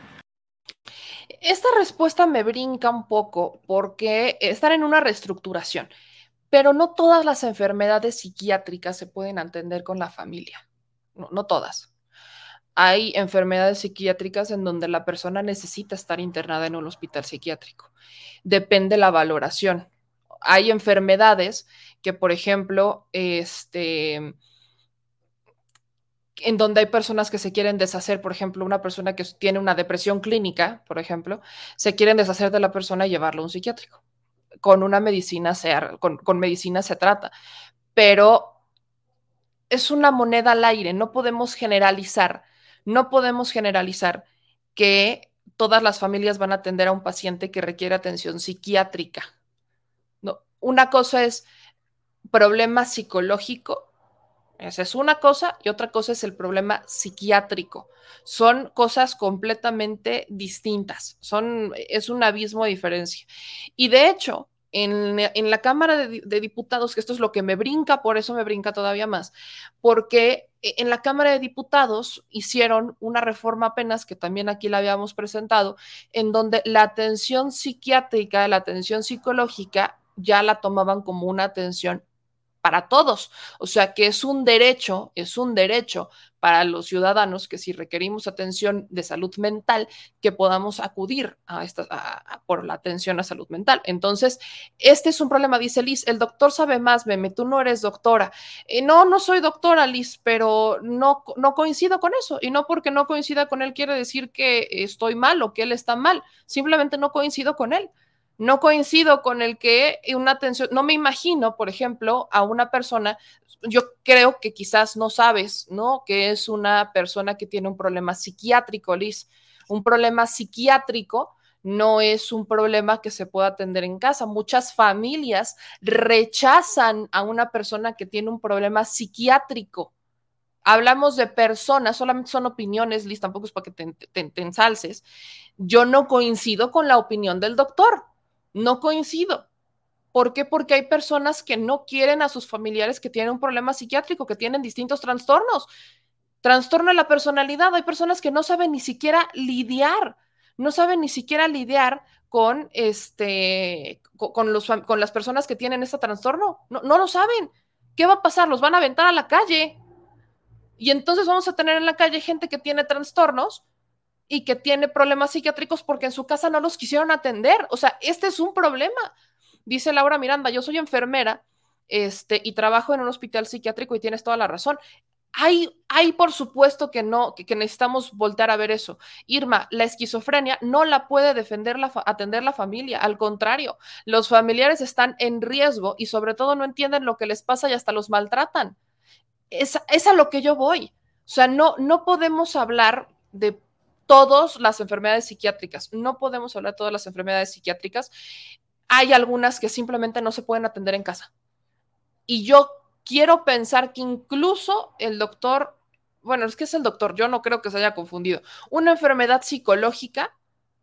Esta respuesta me brinca un poco porque están en una reestructuración, pero no todas las enfermedades psiquiátricas se pueden atender con la familia, no, no todas. Hay enfermedades psiquiátricas en donde la persona necesita estar internada en un hospital psiquiátrico. Depende la valoración. Hay enfermedades que, por ejemplo, este, en donde hay personas que se quieren deshacer, por ejemplo, una persona que tiene una depresión clínica, por ejemplo, se quieren deshacer de la persona y llevarlo a un psiquiátrico. Con una medicina se, con, con medicina se trata, pero es una moneda al aire, no podemos generalizar, no podemos generalizar que todas las familias van a atender a un paciente que requiere atención psiquiátrica. No, una cosa es problema psicológico, esa es una cosa, y otra cosa es el problema psiquiátrico. Son cosas completamente distintas, son, es un abismo de diferencia. Y de hecho, en, en la Cámara de, de Diputados, que esto es lo que me brinca, por eso me brinca todavía más, porque en la Cámara de Diputados hicieron una reforma apenas, que también aquí la habíamos presentado, en donde la atención psiquiátrica, la atención psicológica, ya la tomaban como una atención para todos, o sea que es un derecho, es un derecho para los ciudadanos que si requerimos atención de salud mental, que podamos acudir a esta, a, a, por la atención a salud mental. Entonces, este es un problema, dice Liz, el doctor sabe más, Meme, tú no eres doctora. Eh, no, no soy doctora, Liz, pero no, no coincido con eso, y no porque no coincida con él quiere decir que estoy mal o que él está mal, simplemente no coincido con él. No coincido con el que una atención, no me imagino, por ejemplo, a una persona, yo creo que quizás no sabes, ¿no? Que es una persona que tiene un problema psiquiátrico, Liz. Un problema psiquiátrico no es un problema que se pueda atender en casa. Muchas familias rechazan a una persona que tiene un problema psiquiátrico. Hablamos de personas, solamente son opiniones, Liz, tampoco es para que te, te, te ensalces. Yo no coincido con la opinión del doctor. No coincido. ¿Por qué? Porque hay personas que no quieren a sus familiares que tienen un problema psiquiátrico, que tienen distintos trastornos. Trastorno de la personalidad. Hay personas que no saben ni siquiera lidiar, no saben ni siquiera lidiar con, este, con, los, con las personas que tienen este trastorno. No, no lo saben. ¿Qué va a pasar? Los van a aventar a la calle. Y entonces vamos a tener en la calle gente que tiene trastornos y que tiene problemas psiquiátricos porque en su casa no los quisieron atender. O sea, este es un problema. Dice Laura Miranda, yo soy enfermera este, y trabajo en un hospital psiquiátrico y tienes toda la razón. Hay, hay por supuesto que no, que, que necesitamos voltear a ver eso. Irma, la esquizofrenia no la puede defender la, atender la familia, al contrario, los familiares están en riesgo y sobre todo no entienden lo que les pasa y hasta los maltratan. Es, es a lo que yo voy. O sea, no, no podemos hablar de todas las enfermedades psiquiátricas. No podemos hablar de todas las enfermedades psiquiátricas. Hay algunas que simplemente no se pueden atender en casa. Y yo quiero pensar que incluso el doctor, bueno, es que es el doctor, yo no creo que se haya confundido. Una enfermedad psicológica,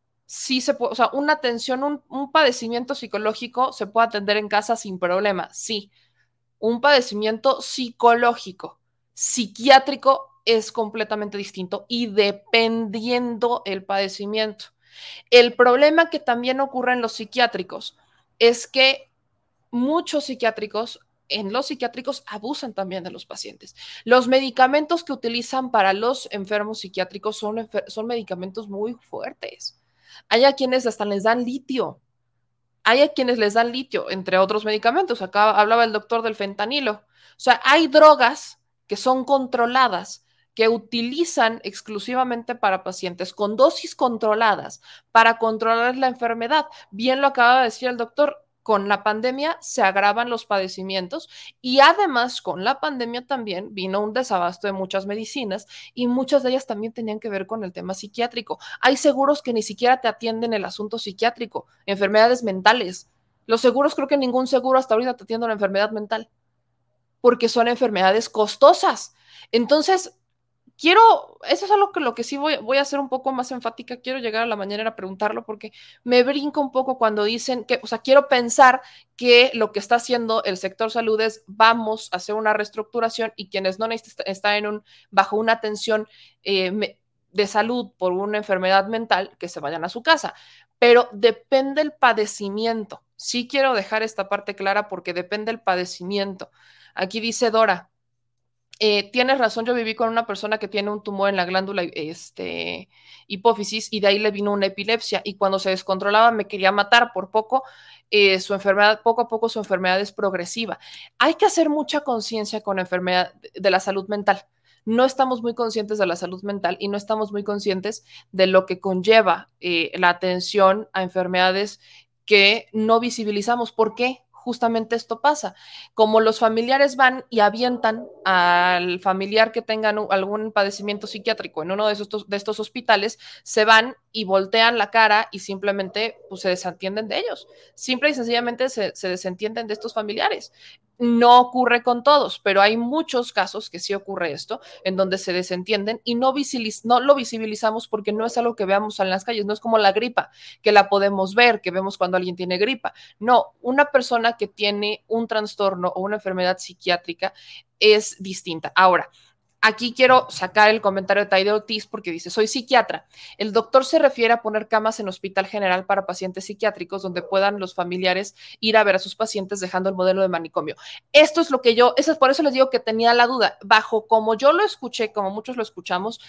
sí se puede, o sea, una atención, un, un padecimiento psicológico se puede atender en casa sin problema, sí. Un padecimiento psicológico, psiquiátrico, es completamente distinto y dependiendo el padecimiento. El problema que también ocurre en los psiquiátricos es que muchos psiquiátricos, en los psiquiátricos abusan también de los pacientes. Los medicamentos que utilizan para los enfermos psiquiátricos son, son medicamentos muy fuertes. Hay a quienes hasta les dan litio. Hay a quienes les dan litio, entre otros medicamentos. Acá hablaba el doctor del fentanilo. O sea, hay drogas que son controladas, que utilizan exclusivamente para pacientes con dosis controladas para controlar la enfermedad. Bien lo acaba de decir el doctor, con la pandemia se agravan los padecimientos y además con la pandemia también vino un desabasto de muchas medicinas y muchas de ellas también tenían que ver con el tema psiquiátrico. Hay seguros que ni siquiera te atienden el asunto psiquiátrico, enfermedades mentales. Los seguros, creo que ningún seguro hasta ahorita te atiende una enfermedad mental porque son enfermedades costosas. Entonces, quiero, eso es algo que lo que sí voy, voy a hacer un poco más enfática, quiero llegar a la mañana a preguntarlo porque me brinca un poco cuando dicen que, o sea, quiero pensar que lo que está haciendo el sector salud es vamos a hacer una reestructuración y quienes no necesitan estar en un, bajo una atención eh, de salud por una enfermedad mental, que se vayan a su casa, pero depende el padecimiento. Sí quiero dejar esta parte clara porque depende el padecimiento. Aquí dice Dora, Eh, tienes razón, yo viví con una persona que tiene un tumor en la glándula este, hipófisis y de ahí le vino una epilepsia y cuando se descontrolaba me quería matar por poco, eh, su enfermedad, poco a poco su enfermedad es progresiva. Hay que hacer mucha conciencia con la enfermedad de la salud mental. No estamos muy conscientes de la salud mental y no estamos muy conscientes de lo que conlleva eh, la atención a enfermedades que no visibilizamos. ¿Por qué? Justamente esto pasa. Como los familiares van y avientan al familiar que tenga algún padecimiento psiquiátrico en uno de estos, de estos hospitales, se van y voltean la cara y simplemente pues, se desentienden de ellos. Simple y sencillamente se, se desentienden de estos familiares. No ocurre con todos, pero hay muchos casos que sí ocurre esto, en donde se desentienden y no, visibiliz- no lo visibilizamos porque no es algo que veamos en las calles, no es como la gripa, que la podemos ver, que vemos cuando alguien tiene gripa. No, una persona que tiene un trastorno o una enfermedad psiquiátrica es distinta. Ahora, Aquí quiero sacar el comentario de Taide Ortiz porque dice, soy psiquiatra. El doctor se refiere a poner camas en hospital general para pacientes psiquiátricos donde puedan los familiares ir a ver a sus pacientes dejando el modelo de manicomio. Esto es lo que yo, eso es por eso les digo que tenía la duda. Bajo como yo lo escuché, como muchos lo escuchamos,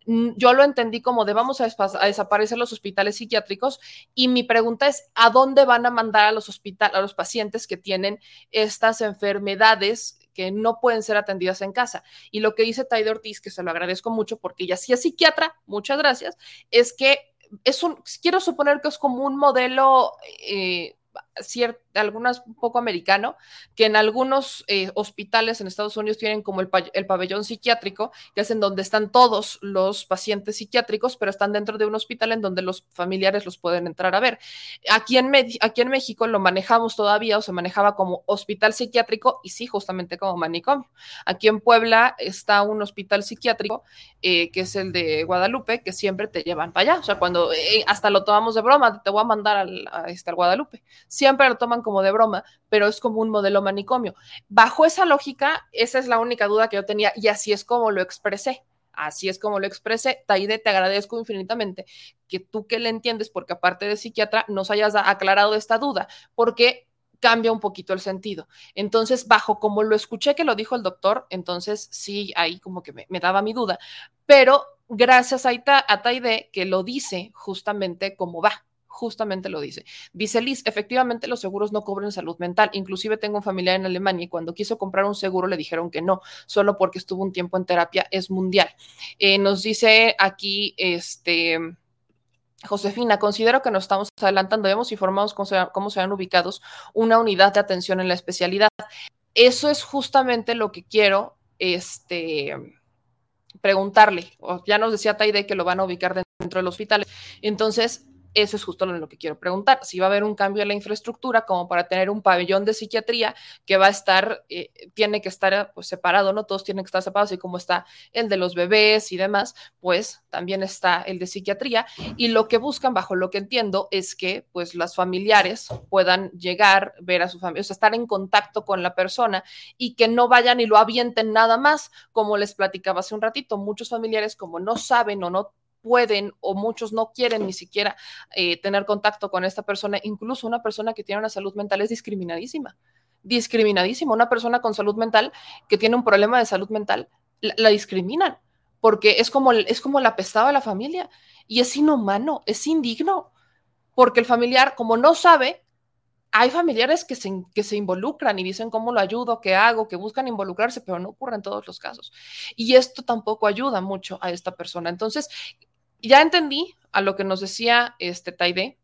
yo lo entendí como de vamos a, a desaparecer los hospitales psiquiátricos y mi pregunta es, ¿a dónde van a mandar a los, hospital, a los pacientes que tienen estas enfermedades que no pueden ser atendidas en casa? Y lo que dice Taide Ortiz, que se lo agradezco mucho porque ella sí es psiquiatra, muchas gracias, es que es un, quiero suponer que es como un modelo eh, cierto, algunas un poco americano, que en algunos eh, hospitales en Estados Unidos tienen como el, el pabellón psiquiátrico, que es en donde están todos los pacientes psiquiátricos, pero están dentro de un hospital en donde los familiares los pueden entrar a ver. Aquí en, aquí en México lo manejamos todavía, o se manejaba como hospital psiquiátrico, y sí, justamente como manicomio. Aquí en Puebla está un hospital psiquiátrico, eh, que es el de Guadalupe, que siempre te llevan para allá, o sea, cuando eh, hasta lo tomamos de broma, te voy a mandar al, a este, al Guadalupe, siempre lo toman como de broma, pero es como un modelo manicomio. Bajo esa lógica, esa es la única duda que yo tenía y así es como lo expresé. Así es como lo expresé. Taide, te agradezco infinitamente que tú que le entiendes, porque aparte de psiquiatra, nos hayas aclarado esta duda, porque cambia un poquito el sentido. Entonces, bajo como lo escuché que lo dijo el doctor, entonces sí, ahí como que me, me daba mi duda, pero gracias a, a Taide que lo dice justamente como va. Justamente lo dice. Dice Liz, efectivamente los seguros no cubren salud mental. Inclusive tengo un familiar en Alemania y cuando quiso comprar un seguro le dijeron que no, solo porque estuvo un tiempo en terapia, es mundial. Eh, nos dice aquí, este... Josefina, considero que nos estamos adelantando, debemos informarnos cómo, se, cómo serán ubicados una unidad de atención en la especialidad. Eso es justamente lo que quiero este, preguntarle. Ya nos decía Taide que lo van a ubicar dentro del hospital. Entonces, eso es justo lo que quiero preguntar. Si va a haber un cambio en la infraestructura como para tener un pabellón de psiquiatría que va a estar, eh, tiene que estar pues, separado, ¿no? Todos tienen que estar separados, y como está el de los bebés y demás, pues también está el de psiquiatría. Y lo que buscan, bajo lo que entiendo, es que pues las familiares puedan llegar, ver a su familia, o sea, estar en contacto con la persona y que no vayan y lo avienten nada más, como les platicaba hace un ratito. Muchos familiares, como no saben o no pueden o muchos no quieren ni siquiera eh, tener contacto con esta persona, incluso una persona que tiene una salud mental es discriminadísima, discriminadísima, una persona con salud mental que tiene un problema de salud mental, la, la discriminan, porque es como, es como la apestado de la familia, y es inhumano, es indigno, porque el familiar, como no sabe, hay familiares que se, que se involucran y dicen cómo lo ayudo, qué hago, que buscan involucrarse, pero no ocurre en todos los casos, y esto tampoco ayuda mucho a esta persona. Entonces, ya entendí a lo que nos decía este Taide,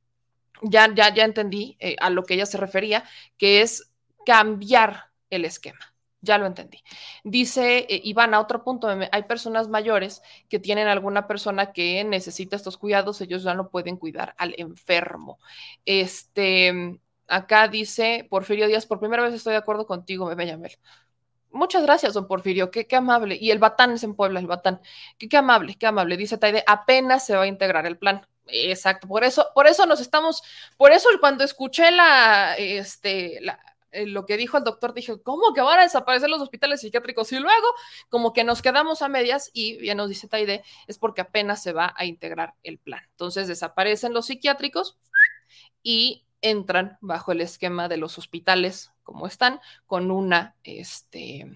ya, ya, ya entendí eh, a lo que ella se refería, que es cambiar el esquema. Ya lo entendí. Dice eh, Iván, a otro punto, hay personas mayores que tienen alguna persona que necesita estos cuidados, ellos ya no pueden cuidar al enfermo. Este, acá dice Porfirio Díaz, por primera vez estoy de acuerdo contigo, Bebé Yamel. Muchas gracias, don Porfirio, qué, qué amable. Y el Batán es en Puebla, el Batán. Qué, qué amable, qué amable. Dice Taide, apenas se va a integrar el plan. Exacto, por eso, por eso nos estamos, por eso cuando escuché la, este, la, lo que dijo el doctor, dije, ¿cómo que van a desaparecer los hospitales psiquiátricos? Y luego, como que nos quedamos a medias, y ya nos dice Taide, es porque apenas se va a integrar el plan. Entonces desaparecen los psiquiátricos y entran bajo el esquema de los hospitales como están, con una, este,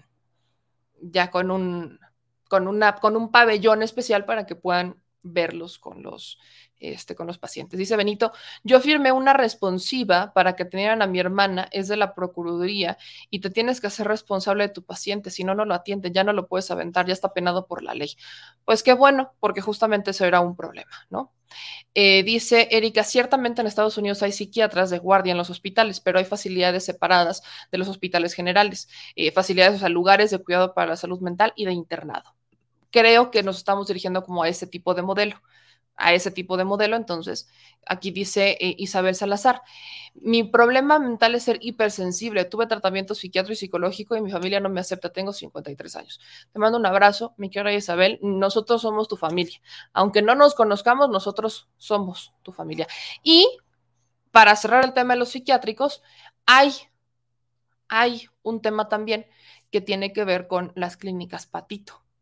ya con un, con una, con un pabellón especial para que puedan verlos con los, este, con los pacientes. Dice Benito, yo firmé una responsiva para que atendieran a mi hermana, es de la Procuraduría, y te tienes que hacer responsable de tu paciente, si no, no lo atienden, ya no lo puedes aventar, ya está penado por la ley. Pues qué bueno, porque justamente eso era un problema, ¿no? Eh, dice Erika, ciertamente en Estados Unidos hay psiquiatras de guardia en los hospitales, pero hay facilidades separadas de los hospitales generales, eh, facilidades, o sea, lugares de cuidado para la salud mental y de internado. Creo que nos estamos dirigiendo como a ese tipo de modelo, a ese tipo de modelo. Entonces, aquí dice eh, Isabel Salazar, mi problema mental es ser hipersensible, tuve tratamiento psiquiátrico y psicológico y mi familia no me acepta, tengo cincuenta y tres años. Te mando un abrazo, mi querida Isabel, nosotros somos tu familia, aunque no nos conozcamos, nosotros somos tu familia. Y para cerrar el tema de los psiquiátricos, hay, hay un tema también que tiene que ver con las clínicas Patito.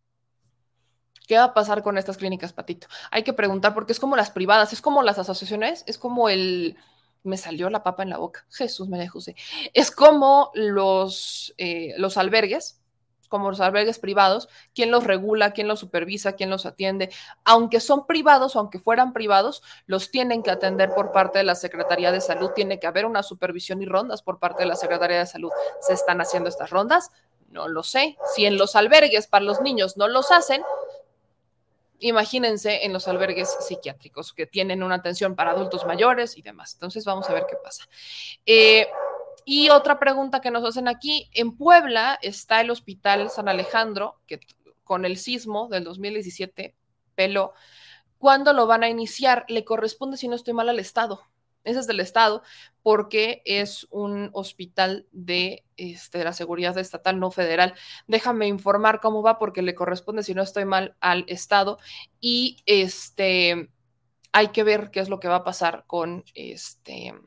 ¿Qué va a pasar con estas clínicas, Patito? Hay que preguntar porque es como las privadas, es como las asociaciones, es como el... Me salió la papa en la boca. Jesús María José. Es como los, eh, los albergues, como los albergues privados, quién los regula, quién los supervisa, quién los atiende. Aunque son privados, aunque fueran privados, los tienen que atender por parte de la Secretaría de Salud. Tiene que haber una supervisión y rondas por parte de la Secretaría de Salud. ¿Se están haciendo estas rondas? No lo sé. Si en los albergues para los niños no los hacen, imagínense en los albergues psiquiátricos que tienen una atención para adultos mayores y demás. Entonces vamos a ver qué pasa. Eh, y otra pregunta que nos hacen aquí, en Puebla está el Hospital San Alejandro, que con el sismo del dos mil diecisiete peló. ¿Cuándo lo van a iniciar? Le corresponde, si no estoy mal, al Estado. Ese es del Estado, porque es un hospital de, este, de la seguridad estatal, no federal. Déjame informar cómo va, porque le corresponde, si no estoy mal, al Estado. Y este, hay que ver qué es lo que va a pasar con, este,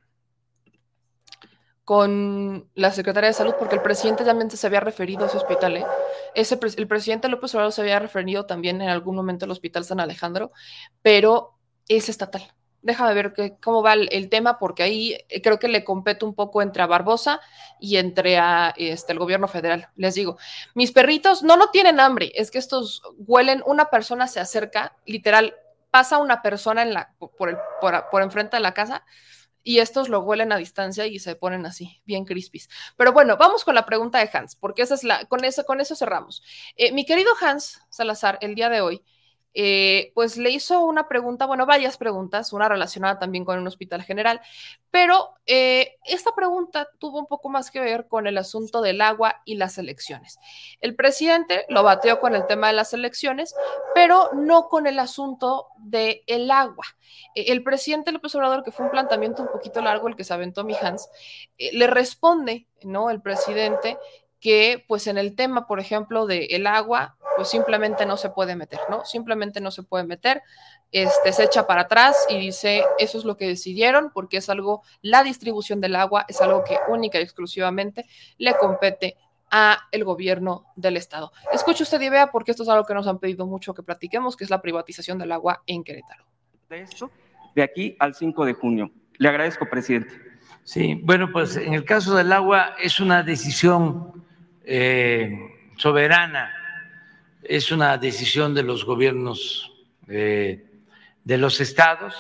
con la Secretaría de Salud, porque el presidente también se había referido a ese hospital. ¿eh? Ese, el presidente López Obrador se había referido también en algún momento al Hospital San Alejandro, pero es estatal. Déjame ver que, cómo va el, el tema, porque ahí creo que le compete un poco entre a Barbosa y entre a, este, el gobierno federal. Les digo, mis perritos no, no tienen hambre, es que estos huelen, una persona se acerca, literal, pasa una persona en la, por, el, por, por enfrente de la casa y estos lo huelen a distancia y se ponen así, bien crispies. Pero bueno, vamos con la pregunta de Hans, porque esa es la, con eso, con eso cerramos. Eh, mi querido Hans Salazar, el día de hoy, Eh, pues le hizo una pregunta, bueno, varias preguntas, una relacionada también con un hospital general, pero eh, esta pregunta tuvo un poco más que ver con el asunto del agua y las elecciones. El presidente lo bateó con el tema de las elecciones, pero no con el asunto del agua. Eh, el presidente López Obrador, que fue un planteamiento un poquito largo el que se aventó mi Hans, eh, le responde, ¿no? El presidente que pues en el tema, por ejemplo, del agua, pues simplemente no se puede meter, ¿no? Simplemente no se puede meter, este, se echa para atrás y dice, eso es lo que decidieron, porque es algo, la distribución del agua es algo que única y exclusivamente le compete a el gobierno del estado. Escuche usted y vea, porque esto es algo que nos han pedido mucho que platiquemos, que es la privatización del agua en Querétaro. De esto, de aquí al cinco de junio. Le agradezco, presidente. Sí, bueno, pues en el caso del agua es una decisión eh, soberana, es una decisión de los gobiernos eh, de los estados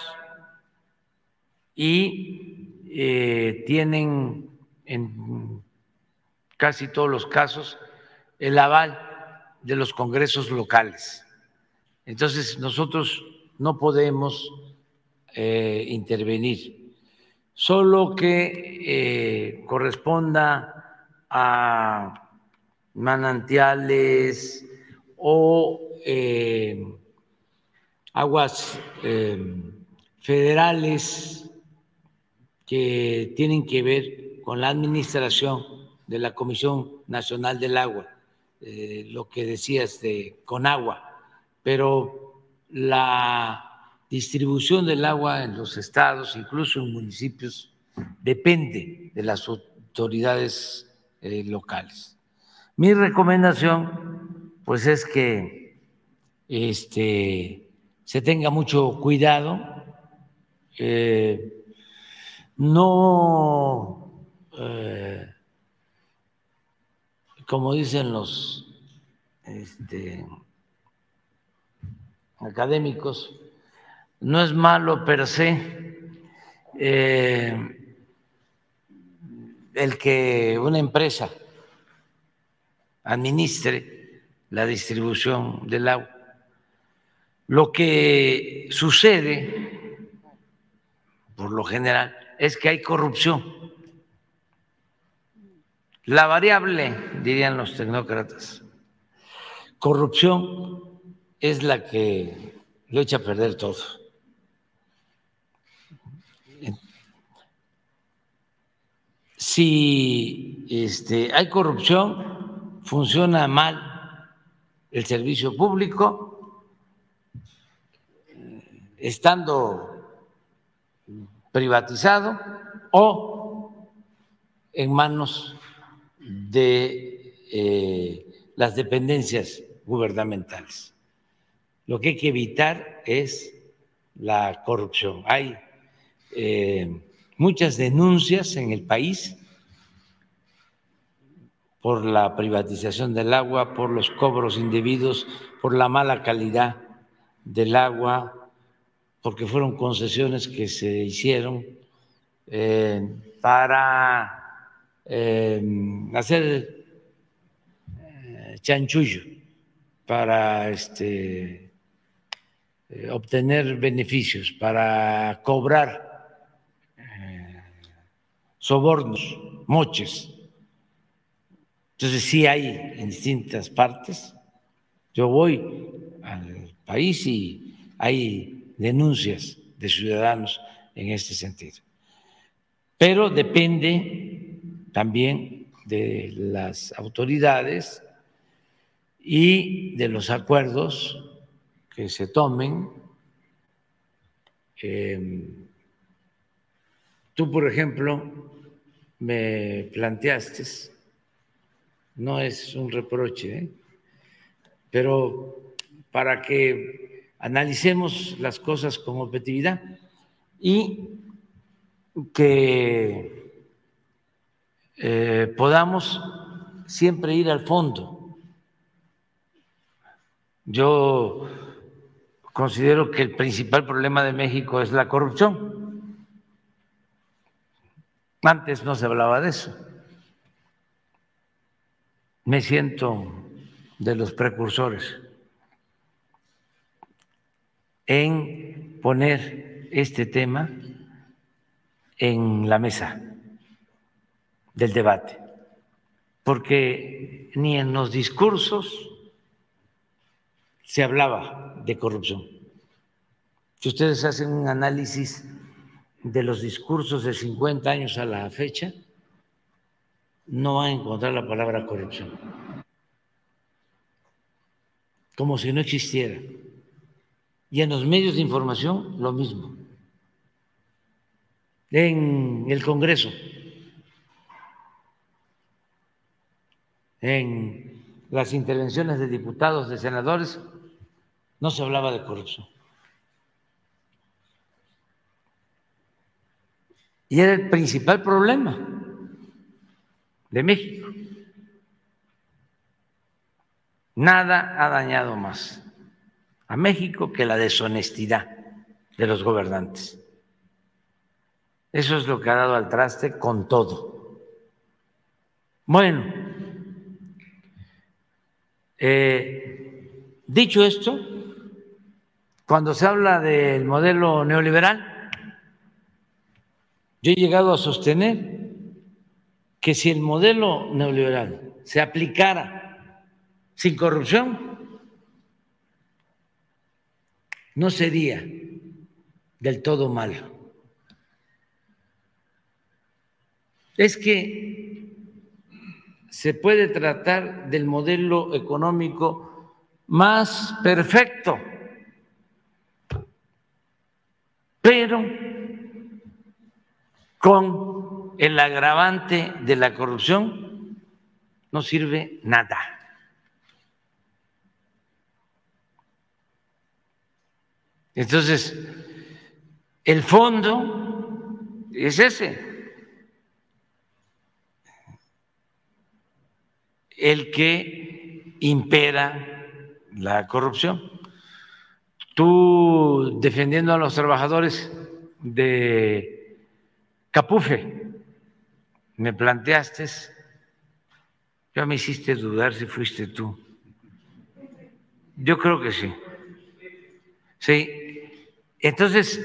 y eh, tienen en casi todos los casos el aval de los congresos locales. Entonces, nosotros no podemos eh, intervenir, solo que eh, corresponda a manantiales o eh, aguas eh, federales que tienen que ver con la administración de la Comisión Nacional del Agua, eh, lo que decías de Conagua, pero la distribución del agua en los estados, incluso en municipios, depende de las autoridades eh, locales. Mi recomendación, pues, es que este, se tenga mucho cuidado, eh, no, eh, como dicen los este, académicos, no es malo per se eh, el que una empresa administre la distribución del agua. Lo que sucede, por lo general, es que hay corrupción. La variable, dirían los tecnócratas, corrupción es la que lo echa a perder todo. Si este, hay corrupción, funciona mal el servicio público, estando privatizado o en manos de eh, las dependencias gubernamentales. lo que hay que evitar es la corrupción. Hay eh, muchas denuncias en el país por la privatización del agua, por los cobros indebidos, por la mala calidad del agua, porque fueron concesiones que se hicieron eh, para eh, hacer eh, chanchullo, para este, eh, obtener beneficios, para cobrar eh, sobornos, moches. Entonces sí hay en distintas partes. Yo voy al país y hay denuncias de ciudadanos en este sentido. Pero depende también de las autoridades y de los acuerdos que se tomen. Eh, tú, por ejemplo, me planteaste, no es un reproche, ¿eh? pero para que analicemos las cosas con objetividad y que eh, podamos siempre ir al fondo. Yo considero que el principal problema de México es la corrupción. Antes no se hablaba de eso. Me siento de los precursores en poner este tema en la mesa del debate, porque ni en los discursos se hablaba de corrupción. Si ustedes hacen un análisis de los discursos de cincuenta años a la fecha, no van a encontrar la palabra corrupción, como si no existiera. Y en los medios de información, lo mismo. En el Congreso, en las intervenciones de diputados, de senadores, no se hablaba de corrupción. Y era el principal problema de México. Nada ha dañado más a México que la deshonestidad de los gobernantes. Eso es lo que ha dado al traste con todo. Bueno, eh, dicho esto, cuando se habla del modelo neoliberal, yo he llegado a sostener que si el modelo neoliberal se aplicara sin corrupción, no sería del todo malo. Es que se puede tratar del modelo económico más perfecto, pero con el agravante de la corrupción no sirve nada. Entonces, el fondo es ese, el que impera la corrupción. Tú, defendiendo a los trabajadores de Capufe, me planteaste, ya me hiciste dudar si fuiste tú. Yo creo que sí. Sí. Entonces,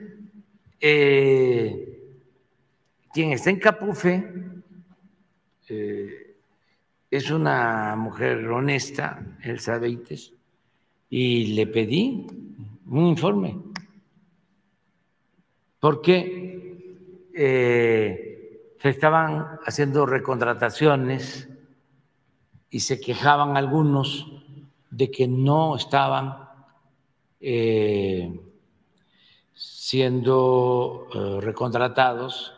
eh, quien está en Capufe eh, es una mujer honesta, Elsa Beites, y le pedí un informe, porque eh, se estaban haciendo recontrataciones y se quejaban algunos de que no estaban eh, siendo eh, recontratados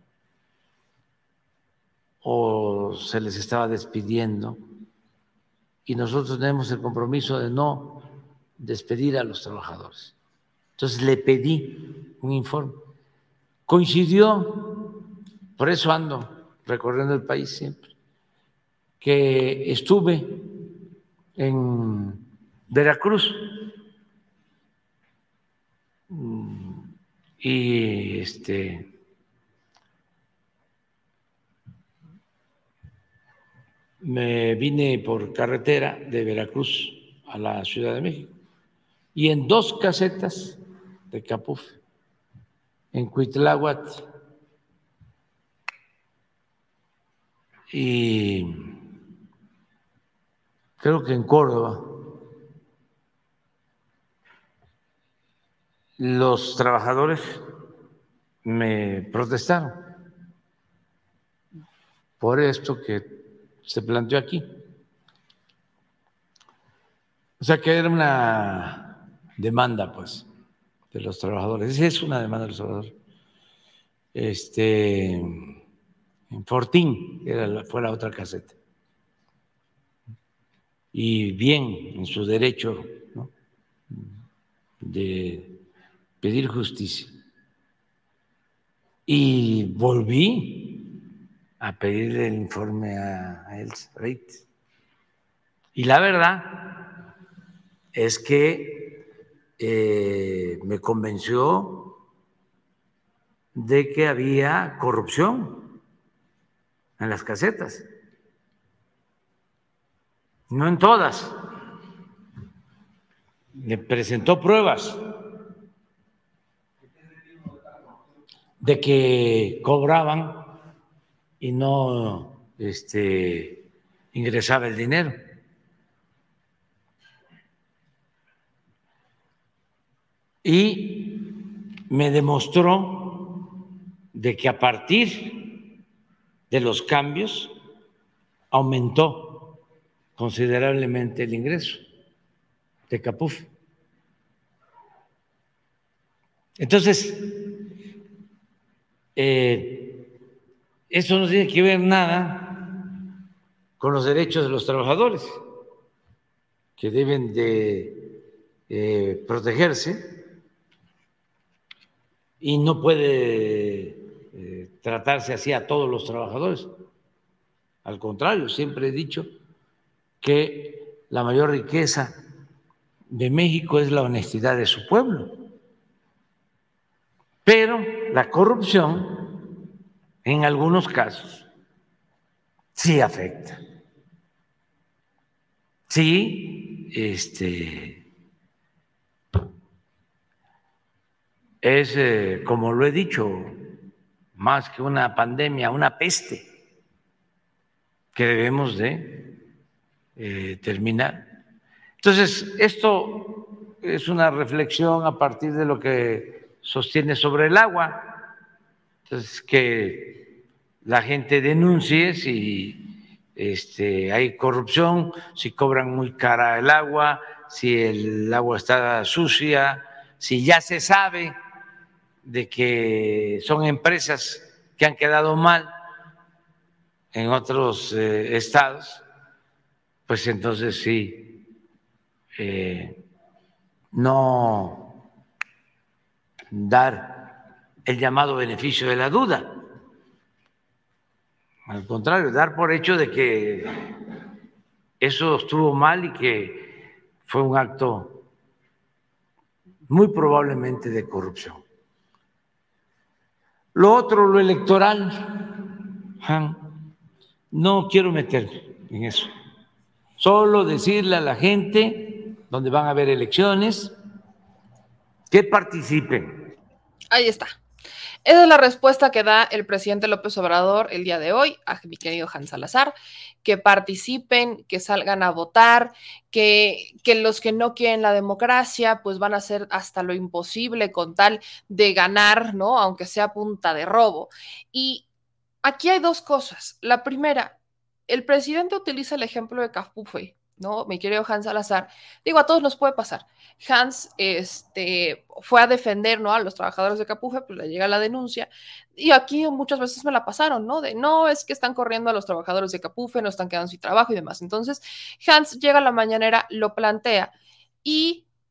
o se les estaba despidiendo, y nosotros tenemos el compromiso de no despedir a los trabajadores. Entonces le pedí un informe. Coincidió, por eso ando recorriendo el país siempre, que estuve en Veracruz y este me vine por carretera de Veracruz a la Ciudad de México y en dos casetas de Capufe, en Cuitláhuac y creo que en Córdoba, los trabajadores me protestaron por esto que se planteó aquí. O sea que era una demanda, pues, de los trabajadores. Esa es una demanda de los trabajadores. Este, en Fortín era la, fue la otra caseta. Y bien, en su derecho, ¿no?, de pedir justicia. Y volví a pedirle el informe a, a Elsa Reitz. Y la verdad es que eh, me convenció de que había corrupción en las casetas. No en todas. Me presentó pruebas de que cobraban y no este, ingresaba el dinero. Y me demostró de que a partir de los cambios aumentó considerablemente el ingreso de Capufe. Entonces, eh, eso no tiene que ver nada con los derechos de los trabajadores, que deben de eh, protegerse, y no puede eh, tratarse así a todos los trabajadores. Al contrario, siempre he dicho que la mayor riqueza de México es la honestidad de su pueblo. Pero la corrupción, en algunos casos, sí afecta. Sí, este, es, eh, como lo he dicho, más que una pandemia, una peste que debemos de eh, terminar. Entonces, esto es una reflexión a partir de lo que sostiene sobre el agua. Entonces, que la gente denuncie si este, hay corrupción, si cobran muy cara el agua, si el agua está sucia, si ya se sabe de que son empresas que han quedado mal en otros eh, estados, pues entonces sí, eh, no dar el llamado beneficio de la duda. Al contrario, dar por hecho de que eso estuvo mal y que fue un acto muy probablemente de corrupción. Lo otro, lo electoral, no quiero meterme en eso. Solo decirle a la gente, donde van a haber elecciones, que participen. Ahí está. Esa es la respuesta que da el presidente López Obrador el día de hoy a mi querido Hans Salazar, que participen, que salgan a votar, que, que los que no quieren la democracia pues van a hacer hasta lo imposible con tal de ganar, ¿no?, aunque sea a punta de robo. Y aquí hay dos cosas. La primera, el presidente utiliza el ejemplo de Capufe, ¿no? Mi querido Hans Salazar, digo, a todos nos puede pasar. Hans este, fue a defender, ¿no?, a los trabajadores de Capufe, pues le llega la denuncia, y aquí muchas veces me la pasaron, ¿no? De no, es que están corriendo a los trabajadores de Capufe, no están quedando sin trabajo y demás. Entonces, Hans llega a la mañanera, lo plantea, y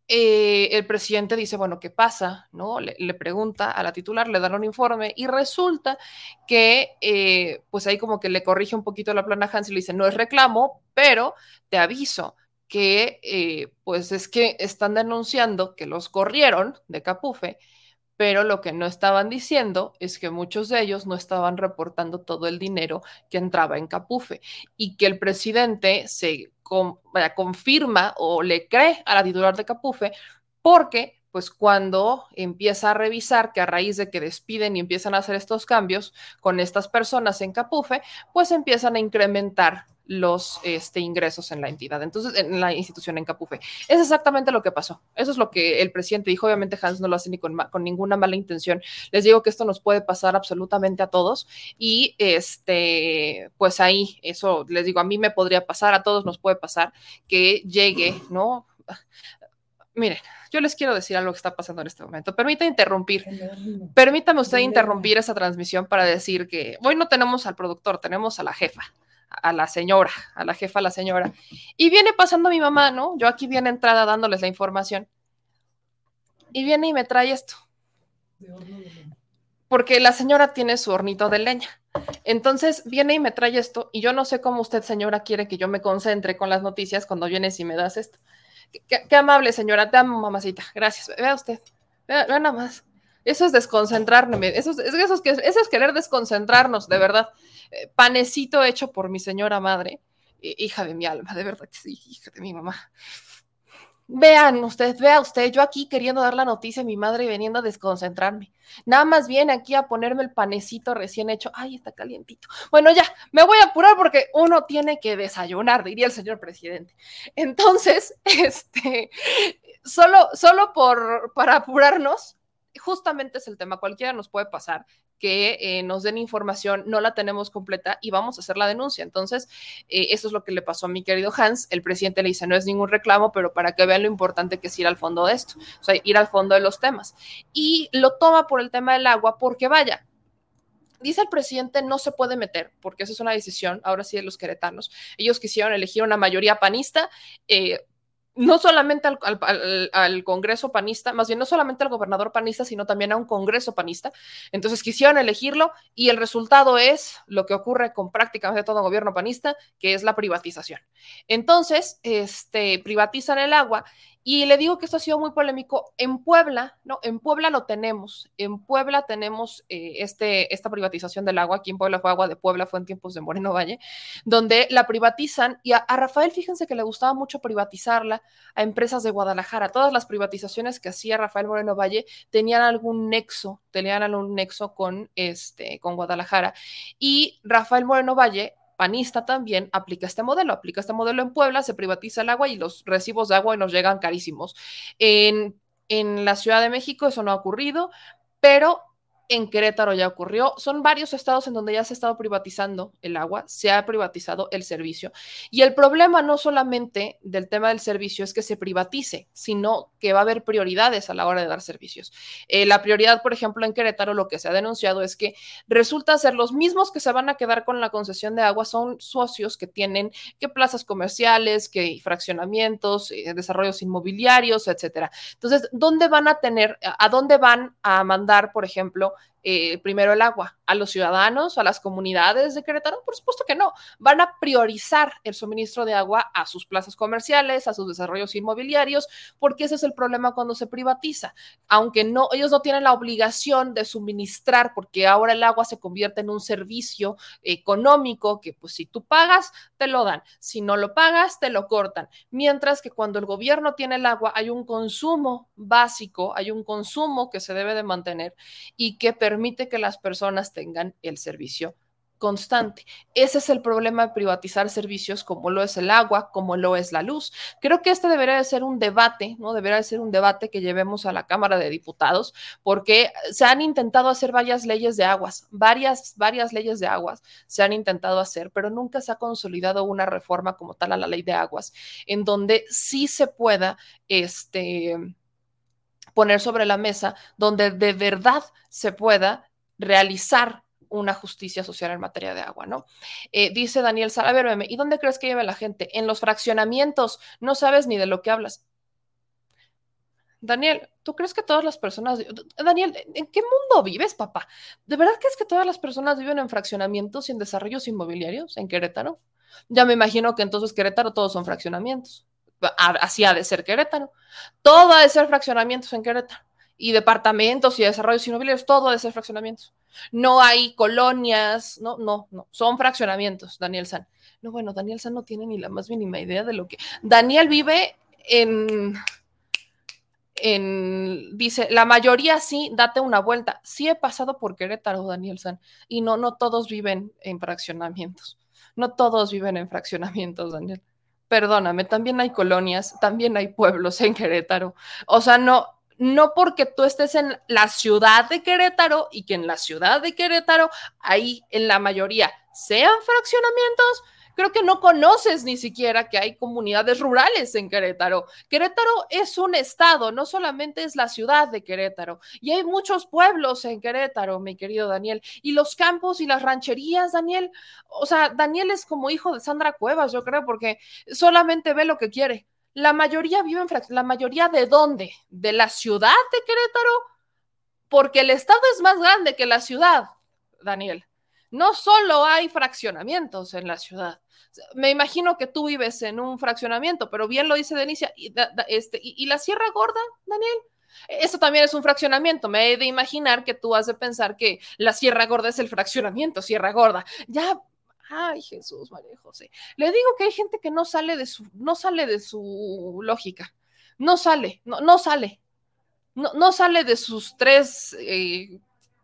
Eh, el presidente dice, bueno, ¿qué pasa? ¿No? Le, le pregunta a la titular, le dan un informe y resulta que eh, pues ahí como que le corrige un poquito la plana Hans y le dice, no es reclamo, pero te aviso que eh, pues es que están denunciando que los corrieron de Capufe, pero lo que no estaban diciendo es que muchos de ellos no estaban reportando todo el dinero que entraba en Capufe y que el presidente se con, vaya, confirma o le cree a la titular de Capufe porque pues cuando empieza a revisar que a raíz de que despiden y empiezan a hacer estos cambios con estas personas en Capufe, pues empiezan a incrementar los este, ingresos en la entidad, entonces en la institución en Capufe. Es exactamente lo que pasó. Eso es lo que el presidente dijo. Obviamente Hans no lo hace ni con, con ninguna mala intención. Les digo que esto nos puede pasar absolutamente a todos y este, pues ahí, eso les digo, a mí me podría pasar, a todos nos puede pasar que llegue, ¿no? Miren, yo les quiero decir algo que está pasando en este momento. Permítame interrumpir. Permítame usted interrumpir esa transmisión para decir que hoy no tenemos al productor, tenemos a la jefa, a la señora, a la jefa, a la señora. Y viene pasando mi mamá, ¿no? Yo aquí viene entrada dándoles la información. Y viene y me trae esto. Porque la señora tiene su hornito de leña. Entonces viene y me trae esto. Y yo no sé cómo usted, señora, quiere que yo me concentre con las noticias cuando vienes y me das esto. Qué, qué amable, señora. Te amo, mamacita. Gracias. Vea usted. Vea, vea nada más. Eso es desconcentrarme. Eso es, eso es, eso es querer desconcentrarnos, de verdad. Eh, panecito hecho por mi señora madre. Eh, hija de mi alma, de verdad que sí, hija de mi mamá. Vean usted, vea usted, yo aquí queriendo dar la noticia a mi madre y veniendo a desconcentrarme. Nada más viene aquí a ponerme el panecito recién hecho. Ay, está calientito. Bueno, ya, me voy a apurar porque uno tiene que desayunar, diría el señor presidente. Entonces, este, solo, solo por, para apurarnos, justamente es el tema, cualquiera nos puede pasar que eh, nos den información, no la tenemos completa y vamos a hacer la denuncia. Entonces, eh, eso es lo que le pasó a mi querido Hans. El presidente le dice, no es ningún reclamo, pero para que vean lo importante que es ir al fondo de esto, o sea, ir al fondo de los temas. Y lo toma por el tema del agua, porque vaya, dice el presidente, no se puede meter, porque esa es una decisión, ahora sí, de los queretanos. Ellos quisieron elegir una mayoría panista, eh, no solamente al, al, al, al Congreso panista, más bien no solamente al gobernador panista, sino también a un Congreso panista. Entonces quisieron elegirlo y el resultado es lo que ocurre con prácticamente todo gobierno panista, que es la privatización. Entonces, este, privatizan el agua y le digo que esto ha sido muy polémico. En Puebla, ¿no? En Puebla lo tenemos. En Puebla tenemos eh, este, esta privatización del agua. Aquí en Puebla fue Agua de Puebla, fue en tiempos de Moreno Valle, donde la privatizan y a, a Rafael, fíjense que le gustaba mucho privatizarla a empresas de Guadalajara. Todas las privatizaciones que hacía Rafael Moreno Valle tenían algún nexo, tenían algún nexo con, este, con Guadalajara. Y Rafael Moreno Valle, panista también, aplica este modelo, aplica este modelo en Puebla, se privatiza el agua y los recibos de agua nos llegan carísimos. En, en la Ciudad de México eso no ha ocurrido, pero en Querétaro ya ocurrió. Son varios estados en donde ya se ha estado privatizando el agua, se ha privatizado el servicio. Y el problema no solamente del tema del servicio es que se privatice, sino que va a haber prioridades a la hora de dar servicios. Eh, la prioridad, por ejemplo, en Querétaro, lo que se ha denunciado es que resulta ser los mismos que se van a quedar con la concesión de agua son socios que tienen que plazas comerciales, que fraccionamientos, eh, desarrollos inmobiliarios, etcétera. Entonces, ¿dónde van a tener, a dónde van a mandar, por ejemplo, Eh, primero el agua? ¿A los ciudadanos, a las comunidades de Querétaro? Por supuesto que no. Van a priorizar el suministro de agua a sus plazas comerciales, a sus desarrollos inmobiliarios, porque ese es el problema cuando se privatiza. Aunque no, ellos no tienen la obligación de suministrar, porque ahora el agua se convierte en un servicio económico que pues si tú pagas, te lo dan. Si no lo pagas, te lo cortan. Mientras que cuando el gobierno tiene el agua, hay un consumo básico, hay un consumo que se debe de mantener y que permite que las personas tengan el servicio constante. Ese es el problema de privatizar servicios como lo es el agua, como lo es la luz. Creo que este debería de ser un debate, ¿no? Debería de ser un debate que llevemos a la Cámara de Diputados, porque se han intentado hacer varias leyes de aguas, varias, varias leyes de aguas se han intentado hacer, pero nunca se ha consolidado una reforma como tal a la ley de aguas, en donde sí se pueda, este... poner sobre la mesa donde de verdad se pueda realizar una justicia social en materia de agua, ¿no? Eh, dice Daniel Sara, a ver, meme, ¿y dónde crees que lleva la gente? En los fraccionamientos, no sabes ni de lo que hablas. Daniel, ¿tú crees que todas las personas... Daniel, ¿en qué mundo vives, papá? ¿De verdad crees que todas las personas viven en fraccionamientos y en desarrollos inmobiliarios en Querétaro? Ya me imagino que entonces Querétaro todos son fraccionamientos. Así ha de ser Querétaro. Todo ha de ser fraccionamientos en Querétaro. Y departamentos y desarrollos inmobiliarios, todo ha de ser fraccionamientos. No hay colonias, no, no, no. Son fraccionamientos, Daniel San. No, bueno, Daniel San no tiene ni la más mínima idea de lo que... Daniel vive en... En, dice, la mayoría sí, date una vuelta. Sí he pasado por Querétaro, Daniel San, y no, no todos viven en fraccionamientos. No todos viven en fraccionamientos, Daniel. Perdóname, también hay colonias, también hay pueblos en Querétaro. O sea, no, no porque tú estés en la ciudad de Querétaro y que en la ciudad de Querétaro, ahí en la mayoría sean fraccionamientos, creo que no conoces ni siquiera que hay comunidades rurales en Querétaro. Querétaro es un estado, no solamente es la ciudad de Querétaro. Y hay muchos pueblos en Querétaro, mi querido Daniel. Y los campos y las rancherías, Daniel. O sea, Daniel es como hijo de Sandra Cuevas, yo creo, porque solamente ve lo que quiere. La mayoría vive en fraccionamientos. ¿La mayoría de dónde? ¿De la ciudad de Querétaro? Porque el estado es más grande que la ciudad, Daniel. No solo hay fraccionamientos en la ciudad. Me imagino que tú vives en un fraccionamiento, pero bien lo dice Denicia, y, da, da, este, y, y la Sierra Gorda, Daniel, eso también es un fraccionamiento. Me he de imaginar que tú has de pensar que la Sierra Gorda es el fraccionamiento, Sierra Gorda. Ya, ay, Jesús, María José. Le digo que hay gente que no sale de su, no sale de su lógica. No sale, no, no sale. No, no sale de sus tres... Eh,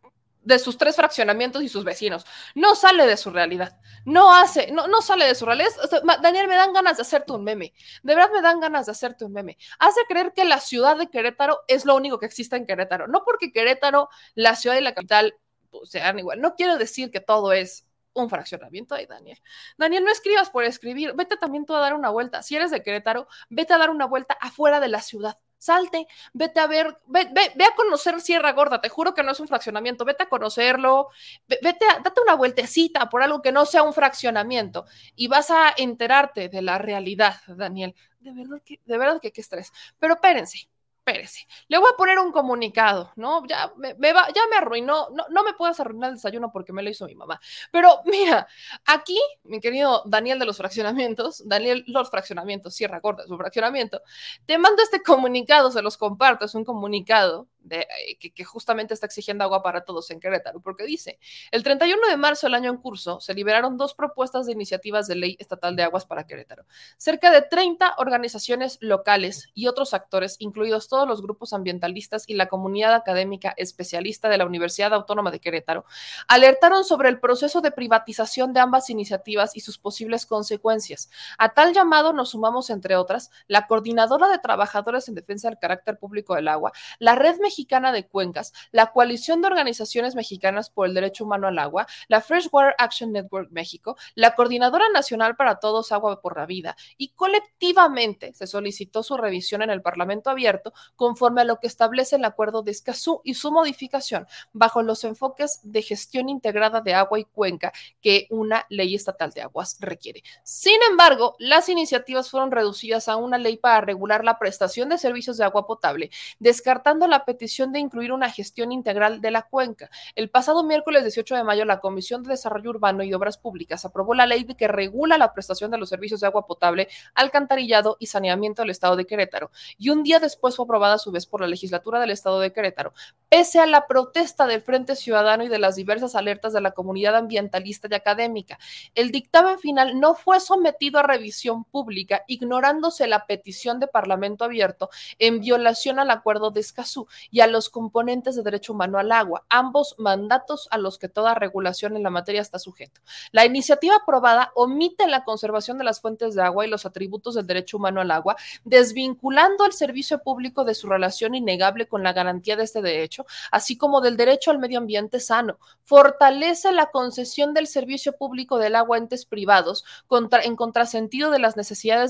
de sus tres fraccionamientos y sus vecinos. No sale de su realidad. No hace, no, no sale de su realidad. O sea, Daniel, me dan ganas de hacerte un meme. De verdad me dan ganas de hacerte un meme. Hace creer que la ciudad de Querétaro es lo único que existe en Querétaro. No porque Querétaro, la ciudad y la capital pues, sean igual. No quiero decir que todo es un fraccionamiento. Ay, Daniel. Daniel, no escribas por escribir. Vete también tú a dar una vuelta. Si eres de Querétaro, vete a dar una vuelta afuera de la ciudad. Salte, vete a ver, ve, ve, ve a conocer Sierra Gorda, te juro que no es un fraccionamiento, vete a conocerlo, vete a, date una vueltecita por algo que no sea un fraccionamiento y vas a enterarte de la realidad, Daniel. De verdad que, de verdad que qué estrés. Pero espérense, espérense, le voy a poner un comunicado, ¿no? Ya me, me, va, ya me arruinó, no, no me puedes arruinar el desayuno porque me lo hizo mi mamá. Pero mira, aquí, mi querido Daniel de los fraccionamientos, Daniel los fraccionamientos, Sierra Gorda, su fraccionamiento, te mando este comunicado, se los comparto, es un comunicado de, que, que justamente está exigiendo agua para todos en Querétaro, porque dice, el treinta y uno de marzo del año en curso, se liberaron dos propuestas de iniciativas de ley estatal de aguas para Querétaro. Cerca de treinta organizaciones locales y otros actores, incluidos todos los grupos ambientalistas y la comunidad académica especialista de la Universidad Autónoma de Querétaro, alertaron sobre el proceso de privatización de ambas iniciativas y sus posibles consecuencias. A tal llamado nos sumamos, entre otras, la Coordinadora de Trabajadores en Defensa del Carácter Público del Agua, la Red Mexicana de Cuencas, la Coalición de Organizaciones Mexicanas por el Derecho Humano al Agua, la Freshwater Action Network México, la Coordinadora Nacional para Todos Agua por la Vida, y colectivamente se solicitó su revisión en el Parlamento Abierto conforme a lo que establece el Acuerdo de Escazú y su modificación bajo los enfoques de gestión integrada de agua y cuenca que una ley estatal de aguas requiere. Sin embargo, las iniciativas fueron reducidas a una ley para regular la prestación de servicios de agua potable, descartando la petición de incluir una gestión integral de la cuenca. El pasado miércoles dieciocho de mayo, la Comisión de Desarrollo Urbano y de Obras Públicas aprobó la ley que regula la prestación de los servicios de agua potable, alcantarillado y saneamiento del Estado de Querétaro, y un día después fue aprobada a su vez por la legislatura del Estado de Querétaro. Pese a la protesta del Frente Ciudadano y de las diversas alertas de la comunidad ambientalista y académica, el dictamen final no fue sometido a revisión pública, ignorándose la petición de Parlamento Abierto en violación al Acuerdo de Escazú y a los componentes de derecho humano al agua, ambos mandatos a los que toda regulación en la materia está sujeto. La iniciativa aprobada omite la conservación de las fuentes de agua y los atributos del derecho humano al agua, desvinculando el servicio público de su relación innegable con la garantía de este derecho, así como del derecho al medio ambiente sano. Fortalece la concesión del servicio público del agua a entes privados contra, en contrasentido de las necesidades de la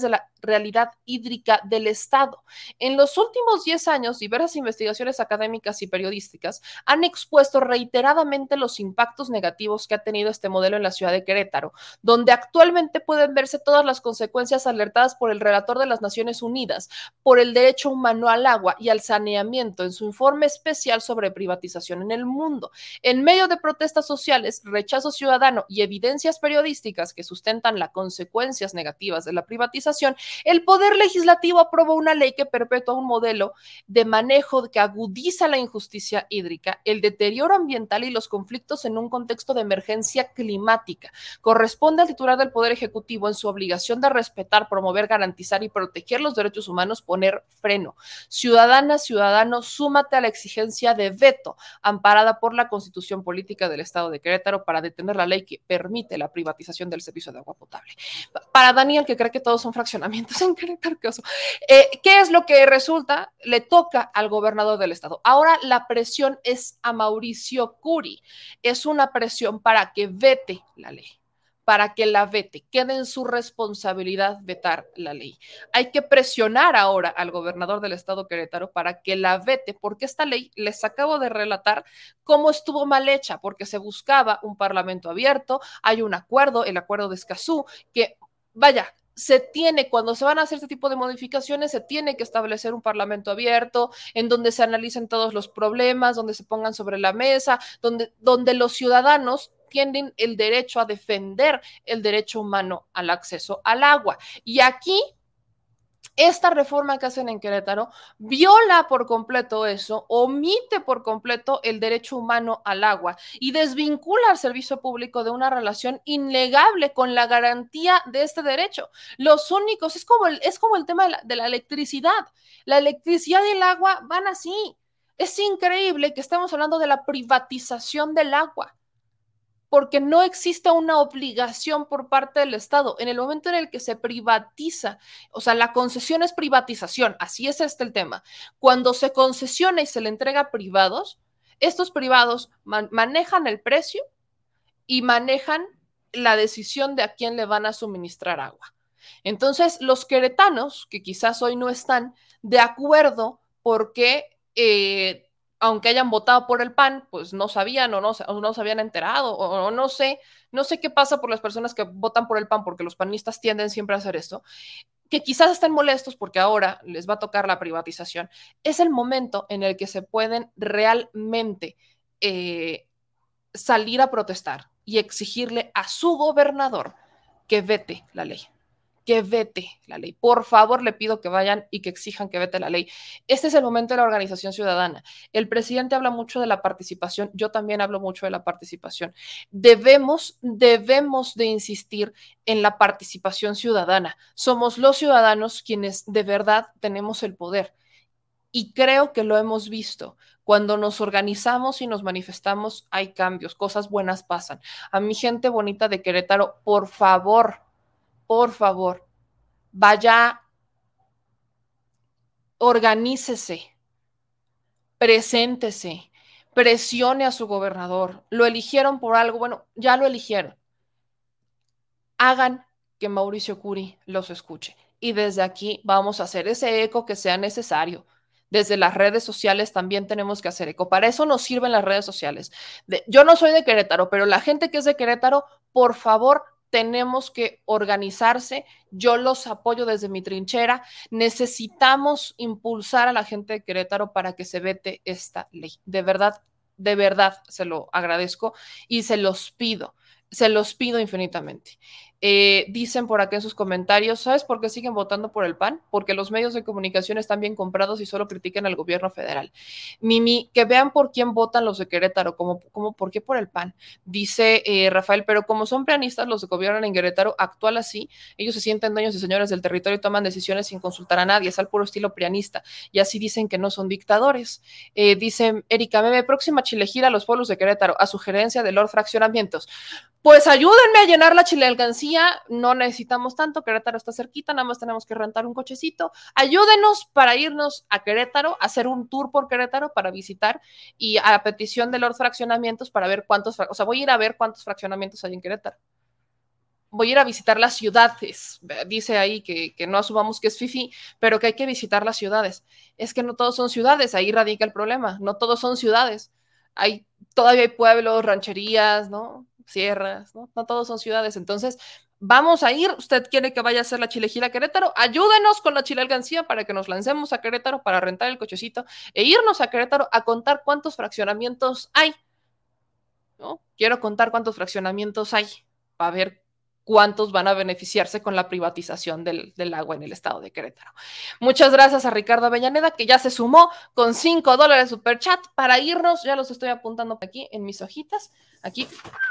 realidad hídrica del Estado. En los últimos diez años, diversas investigaciones académicas y periodísticas han expuesto reiteradamente los impactos negativos que ha tenido este modelo en la ciudad de Querétaro, donde actualmente pueden verse todas las consecuencias alertadas por el relator de las Naciones Unidas por el derecho humano al agua y al saneamiento en su informe especial sobre privatización en el mundo. En medio de protestas sociales, rechazo ciudadano y evidencias periodísticas que sustentan las consecuencias negativas de la privatización, el Poder Legislativo aprobó una ley que perpetúa un modelo de manejo que agudiza la injusticia hídrica, el deterioro ambiental y los conflictos en un contexto de emergencia climática. Corresponde al titular del Poder Ejecutivo, en su obligación de respetar, promover, garantizar y proteger los derechos humanos, poner freno. Ciudadana, ciudadano, súmate a la exigencia de veto amparada por la Constitución Política del Estado de Querétaro para detener la ley que permite la privatización del servicio de agua potable. Para Daniel, que cree que todos son fraccionamientos en Querétaro, ¿qué, eh, ¿qué es lo que resulta? Le toca al gobernador del Estado. Ahora la presión es a Mauricio Curi. Es una presión para que vete la ley, para que la vete, quede en su responsabilidad vetar la ley. Hay que presionar ahora al gobernador del Estado Querétaro para que la vete, porque esta ley, les acabo de relatar cómo estuvo mal hecha, porque se buscaba un parlamento abierto, hay un acuerdo, el acuerdo de Escazú, que, vaya, se tiene, cuando se van a hacer este tipo de modificaciones, se tiene que establecer un parlamento abierto, en donde se analicen todos los problemas, donde se pongan sobre la mesa, donde, donde los ciudadanos tienen el derecho a defender el derecho humano al acceso al agua. Y aquí, esta reforma que hacen en Querétaro viola por completo eso, omite por completo el derecho humano al agua y desvincula al servicio público de una relación innegable con la garantía de este derecho. Los únicos, es como el, es como el tema de la, de la electricidad. La electricidad y el agua van así. Es increíble que estemos hablando de la privatización del agua, porque no existe una obligación por parte del Estado. En el momento en el que se privatiza, o sea, la concesión es privatización, así es este el tema. Cuando se concesiona y se le entrega a privados, estos privados man- manejan el precio y manejan la decisión de a quién le van a suministrar agua. Entonces, los queretanos, que quizás hoy no están de acuerdo porque... Eh, aunque hayan votado por el P A N, pues no sabían o no, o no se habían enterado, o, o no sé, no sé qué pasa por las personas que votan por el P A N, porque los panistas tienden siempre a hacer esto, que quizás estén molestos porque ahora les va a tocar la privatización. Es el momento en el que se pueden realmente eh, salir a protestar y exigirle a su gobernador que vete la ley. Que vete la ley. Por favor, le pido que vayan y que exijan que vete la ley. Este es el momento de la organización ciudadana. El presidente habla mucho de la participación, yo también hablo mucho de la participación. Debemos, debemos de insistir en la participación ciudadana. Somos los ciudadanos quienes de verdad tenemos el poder. Y creo que lo hemos visto. Cuando nos organizamos y nos manifestamos, hay cambios, cosas buenas pasan. A mi gente bonita de Querétaro, por favor, por favor, vaya, organícese, preséntese, presione a su gobernador. Lo eligieron por algo, bueno, ya lo eligieron. Hagan que Mauricio Curi los escuche. Y desde aquí vamos a hacer ese eco que sea necesario. Desde las redes sociales también tenemos que hacer eco. Para eso nos sirven las redes sociales. De, yo no soy de Querétaro, pero la gente que es de Querétaro, por favor, tenemos que organizarse. Yo los apoyo desde mi trinchera. Necesitamos impulsar a la gente de Querétaro para que se vete esta ley. De verdad, de verdad se lo agradezco y se los pido. Se los pido infinitamente. Eh, dicen por acá en sus comentarios, ¿sabes por qué siguen votando por el P A N? Porque los medios de comunicación están bien comprados y solo critican al gobierno federal. Mimi, que vean por quién votan los de Querétaro, como, como por qué por el P A N. Dice eh, Rafael, pero como son prianistas los que gobiernan en Querétaro, actual así, ellos se sienten dueños y señores del territorio y toman decisiones sin consultar a nadie, es al puro estilo prianista, y así dicen que no son dictadores. Eh, dice Erika Meme, próxima chilegira a los pueblos de Querétaro, a sugerencia de Lord Fraccionamientos. Pues ayúdenme a llenar la chile alcancía, no necesitamos tanto, Querétaro está cerquita, nada más tenemos que rentar un cochecito. Ayúdenos para irnos a Querétaro, hacer un tour por Querétaro para visitar y a petición de Lord Fraccionamientos para ver cuántos, o sea, voy a ir a ver cuántos fraccionamientos hay en Querétaro. voy a ir a visitar las ciudades. Dice ahí que, que no asumamos que es fifí, pero que hay que visitar las ciudades. Es que no todos son ciudades, ahí radica el problema. No todos son ciudades. Hay, todavía hay pueblos, rancherías, ¿no? Sierras, ¿no? No todos son ciudades. Entonces, vamos a ir. ¿Usted quiere que vaya a hacer la chilegira a Querétaro? Ayúdenos con la chilelgancía para que nos lancemos a Querétaro para rentar el cochecito e irnos a Querétaro a contar cuántos fraccionamientos hay, ¿no? Quiero contar cuántos fraccionamientos hay para ver cuántos van a beneficiarse con la privatización del, del agua en el estado de Querétaro. Muchas gracias a Ricardo Avellaneda, que ya se sumó con cinco dólares superchat para irnos. Ya los estoy apuntando aquí en mis hojitas. Aquí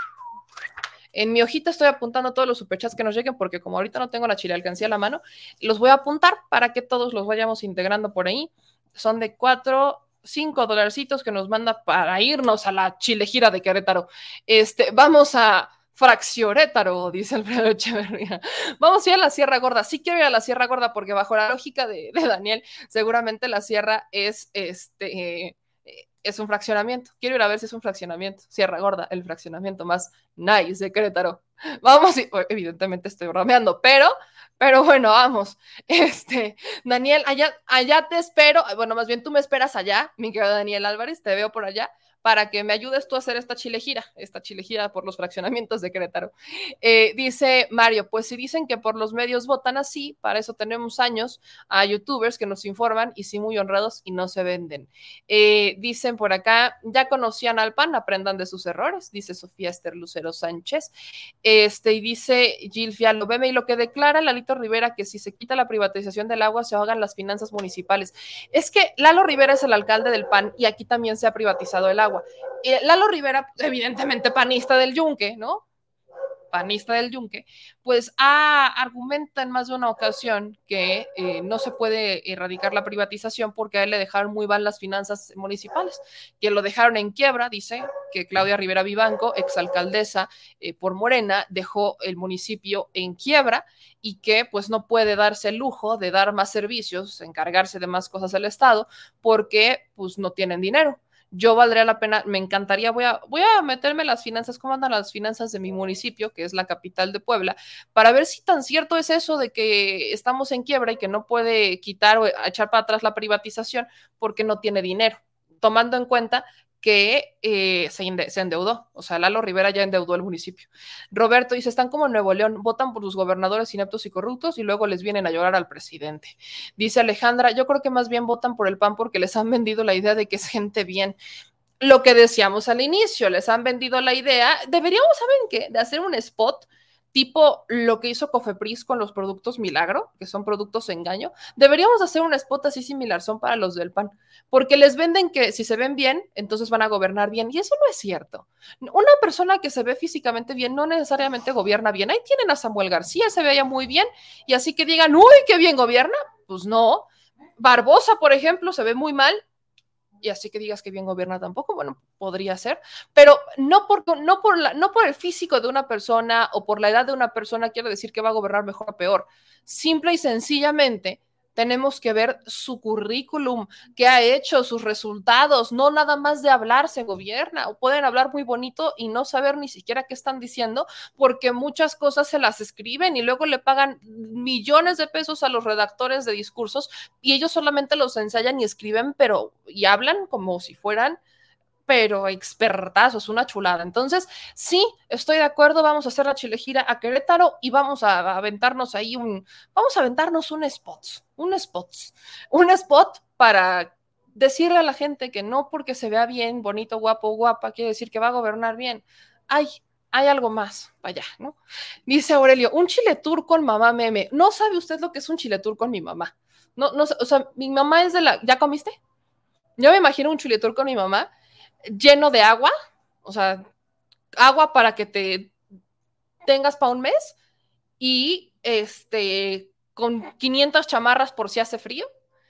en mi hojita estoy apuntando todos los superchats que nos lleguen, porque como ahorita no tengo la chilealcancía a la mano, los voy a apuntar para que todos los vayamos integrando por ahí. Son de cuatro, cinco dolarcitos que nos manda para irnos a la chilegira de Querétaro. Este, vamos a Fraccionétaro, dice Alfredo Echeverría. Vamos a ir a la Sierra Gorda. Sí quiero ir a la Sierra Gorda porque bajo la lógica de, de Daniel, seguramente la sierra es este... Eh, es un fraccionamiento. Quiero ir a ver si es un fraccionamiento. Sierra Gorda, el fraccionamiento más nice de Querétaro. Vamos, y, evidentemente estoy bromeando, pero, pero bueno, vamos. Este, Daniel, allá, allá te espero. Bueno, más bien tú me esperas allá, mi querido Daniel Álvarez, te veo por allá, para que me ayudes tú a hacer esta chilegira, esta chilegira por los fraccionamientos de Querétaro. Eh, dice Mario, pues si dicen que por los medios votan así, para eso tenemos años a youtubers que nos informan y sí muy honrados y no se venden. Eh, dicen por acá, ya conocían al P A N, aprendan de sus errores, dice Sofía Esther Lucero Sánchez. Este, y dice Gil Fialo, veme, y lo que declara Lalito Rivera, que si se quita la privatización del agua, se ahogan las finanzas municipales. Es que Lalo Rivera es el alcalde del P A N y aquí también se ha privatizado el agua. Eh, Lalo Rivera, evidentemente panista del Yunque, ¿no? Panista del Yunque, pues ah, argumenta en más de una ocasión que eh, no se puede erradicar la privatización porque a él le dejaron muy mal las finanzas municipales, que lo dejaron en quiebra. Dice que Claudia Rivera Vivanco, exalcaldesa eh, por Morena, dejó el municipio en quiebra y que pues no puede darse el lujo de dar más servicios, encargarse de más cosas del Estado, porque pues no tienen dinero. Yo valdría la pena, me encantaría, voy a, voy a meterme en las finanzas, cómo andan las finanzas de mi municipio, que es la capital de Puebla, para ver si tan cierto es eso de que estamos en quiebra y que no puede quitar o echar para atrás la privatización porque no tiene dinero, tomando en cuenta que eh, se, inde- se endeudó, o sea, Lalo Rivera ya endeudó el municipio. Roberto dice, están como en Nuevo León, votan por sus gobernadores ineptos y corruptos y luego les vienen a llorar al presidente. Dice Alejandra, yo creo que más bien votan por el P A N porque les han vendido la idea de que es gente bien. Lo que decíamos al inicio, les han vendido la idea, deberíamos, ¿saben qué? De hacer un spot tipo lo que hizo Cofepris con los productos Milagro, que son productos engaño. Deberíamos hacer un spot así similar, son para los del P A N, porque les venden que si se ven bien, entonces van a gobernar bien, y eso no es cierto. Una persona que se ve físicamente bien no necesariamente gobierna bien. Ahí tienen a Samuel García, se veía muy bien, y así que digan, uy, qué bien gobierna, pues no. Barbosa, por ejemplo, se ve muy mal, y así que digas que bien gobierna tampoco, bueno, podría ser, pero no por, no, por la, no por el físico de una persona o por la edad de una persona quiere decir que va a gobernar mejor o peor. Simple y sencillamente tenemos que ver su currículum, qué ha hecho, sus resultados, no nada más de hablar se gobierna, o pueden hablar muy bonito y no saber ni siquiera qué están diciendo, porque muchas cosas se las escriben y luego le pagan millones de pesos a los redactores de discursos y ellos solamente los ensayan y escriben, pero y hablan como si fueran pero expertazos, una chulada. Entonces, sí, estoy de acuerdo, vamos a hacer la chilegira a Querétaro y vamos a aventarnos ahí un, vamos a aventarnos un spot, un spot, un spot para decirle a la gente que no porque se vea bien, bonito, guapo, guapa, quiere decir que va a gobernar bien. Hay, hay algo más para allá, ¿no? Dice Aurelio, un chile tour con mamá meme. ¿No sabe usted lo que es un chile tour con mi mamá? No, no, o sea, mi mamá es de la, ¿ya comiste? Yo me imagino un chile tour con mi mamá lleno de agua, o sea, agua para que te tengas para un mes y este con quinientas chamarras por si hace frío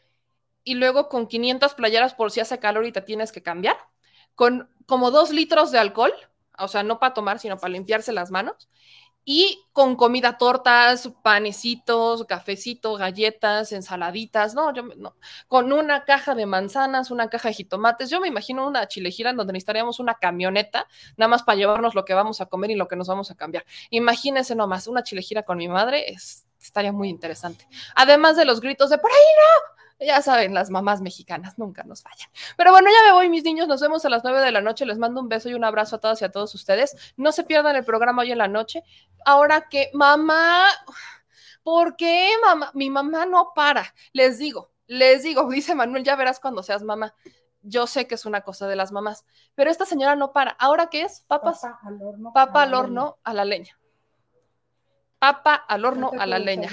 y luego con quinientas playeras por si hace calor y te tienes que cambiar, con como dos litros de alcohol, o sea, no para tomar, sino para limpiarse las manos y con comida, tortas, panecitos, cafecito, galletas, ensaladitas, no, yo no, con una caja de manzanas, una caja de jitomates. Yo me imagino una chilejira en donde necesitaríamos una camioneta, nada más para llevarnos lo que vamos a comer y lo que nos vamos a cambiar. Imagínense nomás, una chilejira con mi madre, es, estaría muy interesante. Además de los gritos de ¡por ahí no! Ya saben, las mamás mexicanas nunca nos fallan. Pero bueno, ya me voy, mis niños. Nos vemos a las nueve de la noche. Les mando un beso y un abrazo a todas y a todos ustedes. No se pierdan el programa hoy en la noche. Ahora que, mamá, ¿por qué, mamá? Mi mamá no para. Les digo, les digo, dice Manuel, ya verás cuando seas mamá. Yo sé que es una cosa de las mamás, pero esta señora no para. ¿Ahora qué es? Papas. Papa al horno, Papa al horno, a la leña. Papa al horno, a la leña.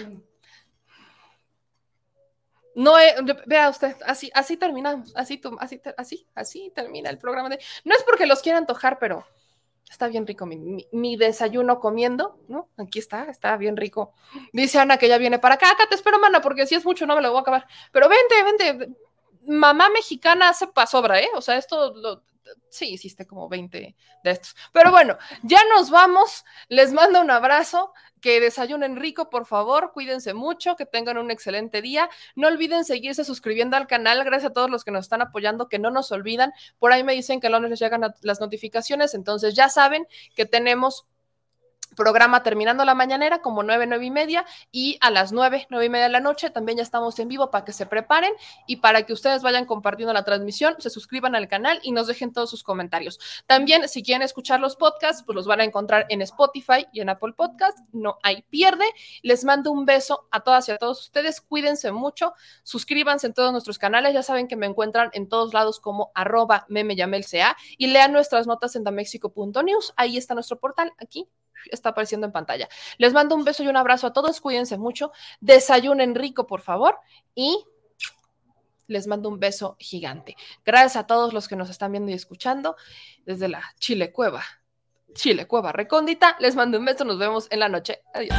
No, eh, vea usted, así, así terminamos, así, así, así, así termina el programa. De, no es porque los quiera antojar, pero está bien rico mi, mi, mi desayuno comiendo, ¿no? Aquí está, está bien rico. Dice Ana que ya viene para acá, acá te espero, mana, porque si es mucho no me lo voy a acabar. Pero vente, vente, mamá mexicana hace pa' sobra, ¿eh? O sea, esto lo... Sí, hiciste como veinte de estos. Pero bueno, ya nos vamos. Les mando un abrazo. Que desayunen rico, por favor. Cuídense mucho. Que tengan un excelente día. No olviden seguirse suscribiendo al canal. Gracias a todos los que nos están apoyando. Que no nos olvidan. Por ahí me dicen que no les llegan las notificaciones. Entonces ya saben que tenemos programa terminando la mañanera como nueve, nueve y media, y a las nueve, nueve y media de la noche también ya estamos en vivo para que se preparen y para que ustedes vayan compartiendo la transmisión, se suscriban al canal y nos dejen todos sus comentarios. También si quieren escuchar los podcasts, pues los van a encontrar en Spotify y en Apple Podcast, no hay pierde. Les mando un beso a todas y a todos ustedes, cuídense mucho, suscríbanse en todos nuestros canales, ya saben que me encuentran en todos lados como arroba memeyamelca y lean nuestras notas en damexico punto news, ahí está nuestro portal, aquí está apareciendo en pantalla. Les mando un beso y un abrazo a todos, cuídense mucho, desayunen rico, por favor, y les mando un beso gigante. Gracias a todos los que nos están viendo y escuchando desde la Chile Cueva, Chile Cueva recóndita. Les mando un beso, nos vemos en la noche. Adiós.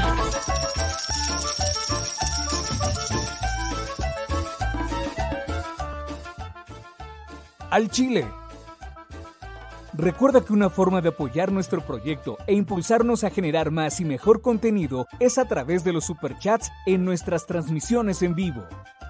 Al Chile. Recuerda que una forma de apoyar nuestro proyecto e impulsarnos a generar más y mejor contenido es a través de los superchats en nuestras transmisiones en vivo.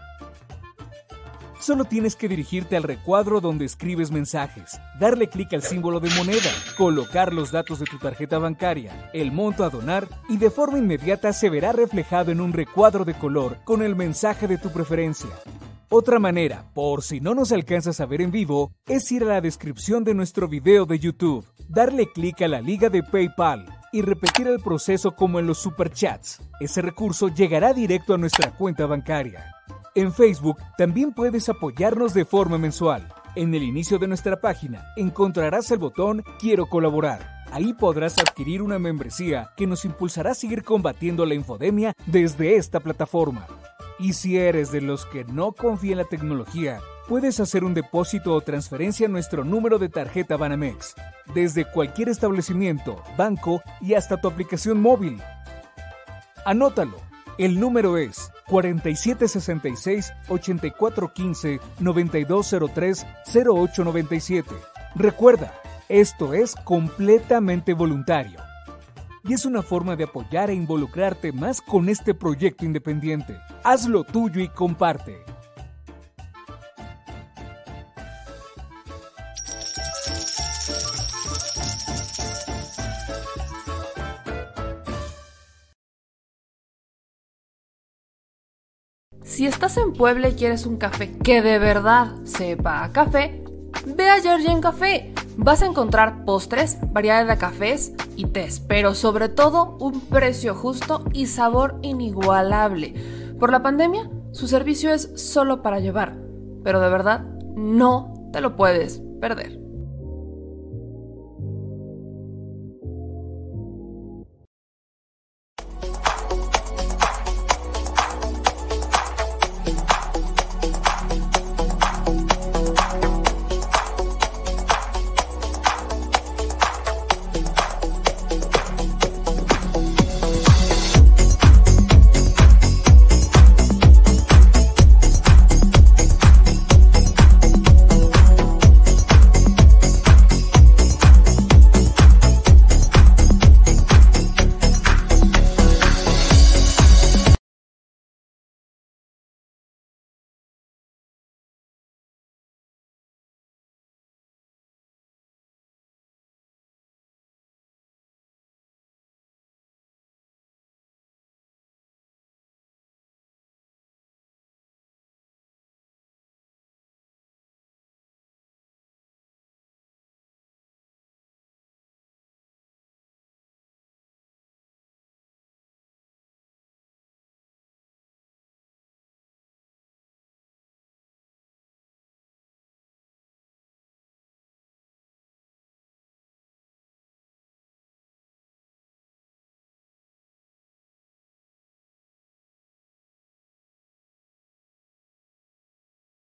Solo tienes que dirigirte al recuadro donde escribes mensajes, darle clic al símbolo de moneda, colocar los datos de tu tarjeta bancaria, el monto a donar y de forma inmediata se verá reflejado en un recuadro de color con el mensaje de tu preferencia. Otra manera, por si no nos alcanzas a ver en vivo, es ir a la descripción de nuestro video de YouTube, darle clic a la liga de PayPal y repetir el proceso como en los superchats. Ese recurso llegará directo a nuestra cuenta bancaria. En Facebook también puedes apoyarnos de forma mensual. En el inicio de nuestra página encontrarás el botón Quiero colaborar. Ahí podrás adquirir una membresía que nos impulsará a seguir combatiendo la infodemia desde esta plataforma. Y si eres de los que no confía en la tecnología, puedes hacer un depósito o transferencia a nuestro número de tarjeta Banamex, desde cualquier establecimiento, banco y hasta tu aplicación móvil. Anótalo, el número es cuatro siete seis seis, ocho cuatro uno cinco, nueve dos cero tres, cero ocho nueve siete. Recuerda, esto es completamente voluntario. Y es una forma de apoyar e involucrarte más con este proyecto independiente. Hazlo tuyo y comparte. Si estás en Puebla y quieres un café que de verdad sepa a café, ve a Georgian Café. Vas a encontrar postres, variedad de cafés y tés, pero sobre todo un precio justo y sabor inigualable. Por la pandemia, su servicio es solo para llevar, pero de verdad no te lo puedes perder.